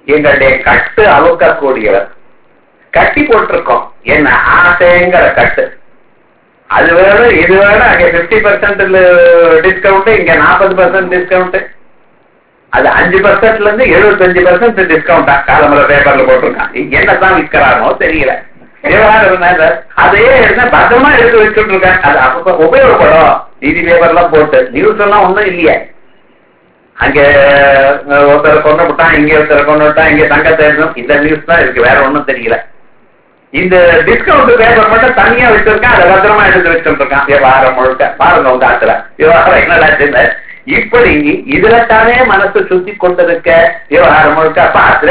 எங்களுடைய கட்டு அவுக்கக்கூடியவர். கட்டி போட்டிருக்கோம் என்ன ஆசைங்கிற கட்டு. அது வேணும் இது வேணும். அங்க பிப்டி பர்சன்ட் டிஸ்கவுண்ட், இங்க நாற்பது பர்சன்ட் டிஸ்கவுண்ட். அது அஞ்சு பர்சன்ட்ல இருந்து எழுபத்தஞ்சு பர்சன்ட் டிஸ்கவுண்டா காலம்பர பேப்பர்ல போட்டிருக்கான். என்னதான் விற்கிறானோ தெரியல. அதையே என்ன பத்திரமா எடுத்து வச்சுட்டு இருக்கேன். அது அப்ப உபயோகப்படும். டிவி பேப்பர்லாம் போட்டு நியூஸ் எல்லாம் ஒண்ணும் இல்லையே. அங்க ஒருத்தரை கொண்டு விட்டான், இங்க ஒருத்தரை கொண்டு விட்டான், இங்க தங்கத்தை எடுக்கணும். இந்த நியூஸ் தான் இருக்கு, வேற ஒண்ணும் தெரியல. இந்த டிஸ்கவுண்ட் பேப்பர் மட்டும் தனியா வச்சிருக்கேன். அதை பத்திரமா எடுத்து வச்சுட்டு இருக்கான். விவகாரம் முழுக்க பாருங்க உங்க ஆத்துல விவகாரம் என்னடா. இப்படி இதுல தானே மனசு சுத்தி கொண்டிருக்க விவகாரம் முழுக்க. பாத்திரே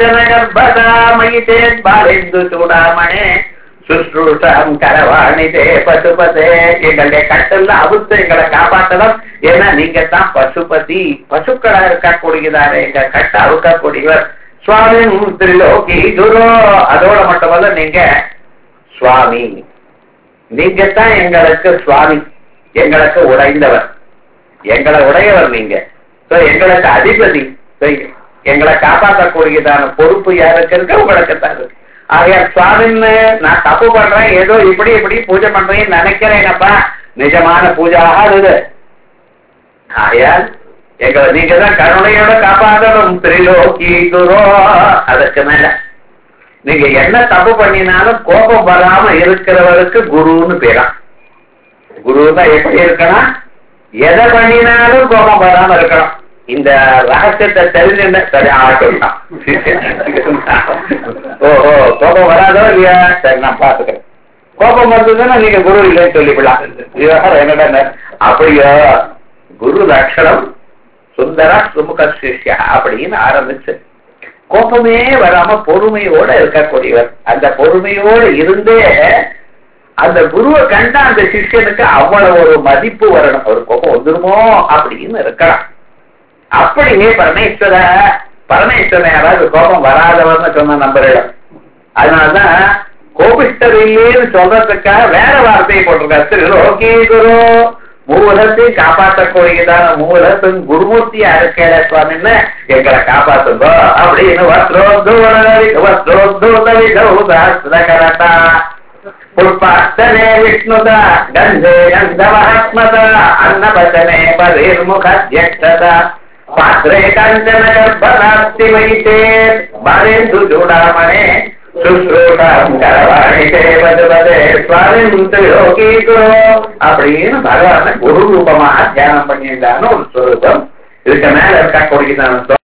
காஞ்சனு சூடாமணே சுஷ்ரூஷம் கரவாணிதே பசுபதே. எங்களுடைய கட்டல்ல அவுத்து எங்களை காப்பாற்றலாம். ஏன்னா நீங்க தான் பசுபதி, பசுக்களா இருக்கக்கூடியதானே எங்க கட்ட அவுக்கக்கூடியவர். சுவாமி திரிலோகி குரு. அதோட மட்டுமல்ல நீங்க சுவாமி, நீங்க தான் எங்களுக்கு சுவாமி, எங்களுக்கு உடைந்தவர், எங்களை உடையவர் நீங்க. எங்களுக்கு அதிபதி, எங்களை காப்பாற்றக்கூடியதான பொறுப்பு யாருக்கு இருக்கு? உங்களுக்கு தான் இருக்கு. ஆகையா சுவாமின்னு நான் தப்பு பண்றேன், ஏதோ இப்படி இப்படி பூஜை பண்றேன்னு நினைக்கிறேனப்பா, நிஜமான பூஜை ஆகாது. ஆகையால் எங்களை நீங்க தான் கருணையோட காப்பாற்றணும். திரிலோகி குரு. அதற்கு மேல நீங்க என்ன தப்பு பண்ணினாலும் கோபம் வராம இருக்கிறவருக்கு குருன்னு பேரா. குருன்னா எப்படி இருக்கணும்? எதை பண்ணினாலும் கோபம் வராம இருக்கணும். இந்த ரகசியத்தை தெரிஞ்சுட்ட சரி ஆட்டம் தான். ஓஹோ கோபம் வராதோ இல்லையா? சரி நான் பாத்துக்கிறேன். கோபம் வந்ததுன்னா நீங்க குரு இல்லைன்னு சொல்லிவிடலாம். என்னடா அப்படியோ குரு லட்சணம் சுந்தர சுமுக சிஷ்யா அப்படின்னு ஆரம்பிச்சு கோபமே வராம பொறுமையோட இருக்கக்கூடியவர். அந்த பொறுமையோடு இருந்தே அந்த குருவை கண்டா அந்த சிஷ்யனுக்கு அவ்வளவு ஒரு மதிப்பு வரணும். ஒரு கோபம் வந்துருமோ அப்படின்னு இருக்கலாம். அப்படியே பரமேஸ்வர பரமேஸ்வரன் யாராவது கோபம் வராதவர்னு சொன்ன நம்பரிடம். அதனாலதான் கோபிஷ்டர் இல்லைன்னு சொல்றதுக்காக வேற வார்த்தையை போட்டிருக்காரு. திரிலோகி குரு. மூலத்தை காப்பாற்றக்கூடியதான மூலத்தின் குருமூர்த்தியா இருக்கேட சுவாமின்னு எங்களை காப்பாற்றுங்க அப்படின்னு வஸ்திரோத்தோதவிதௌதாஸ்திரகரதா புஷ்பாஸ்தனே விஷ்ணுதா கந்தே கந்தமஹாத்மதா அன்னபதனே பரிர்முகத்யக்ஷதா பாத்ரே காஞ்சன கர்ப்பதாஸ்தி வைத்தே பாரேந்து சூடாமணே அப்படின்னு பகவான குரு ரூபமாக தியானம் பண்ணியிருந்தான்னு ஒரு ஸ்வரூபம். இதுக்கு மேல இருக்கக்கூடியதான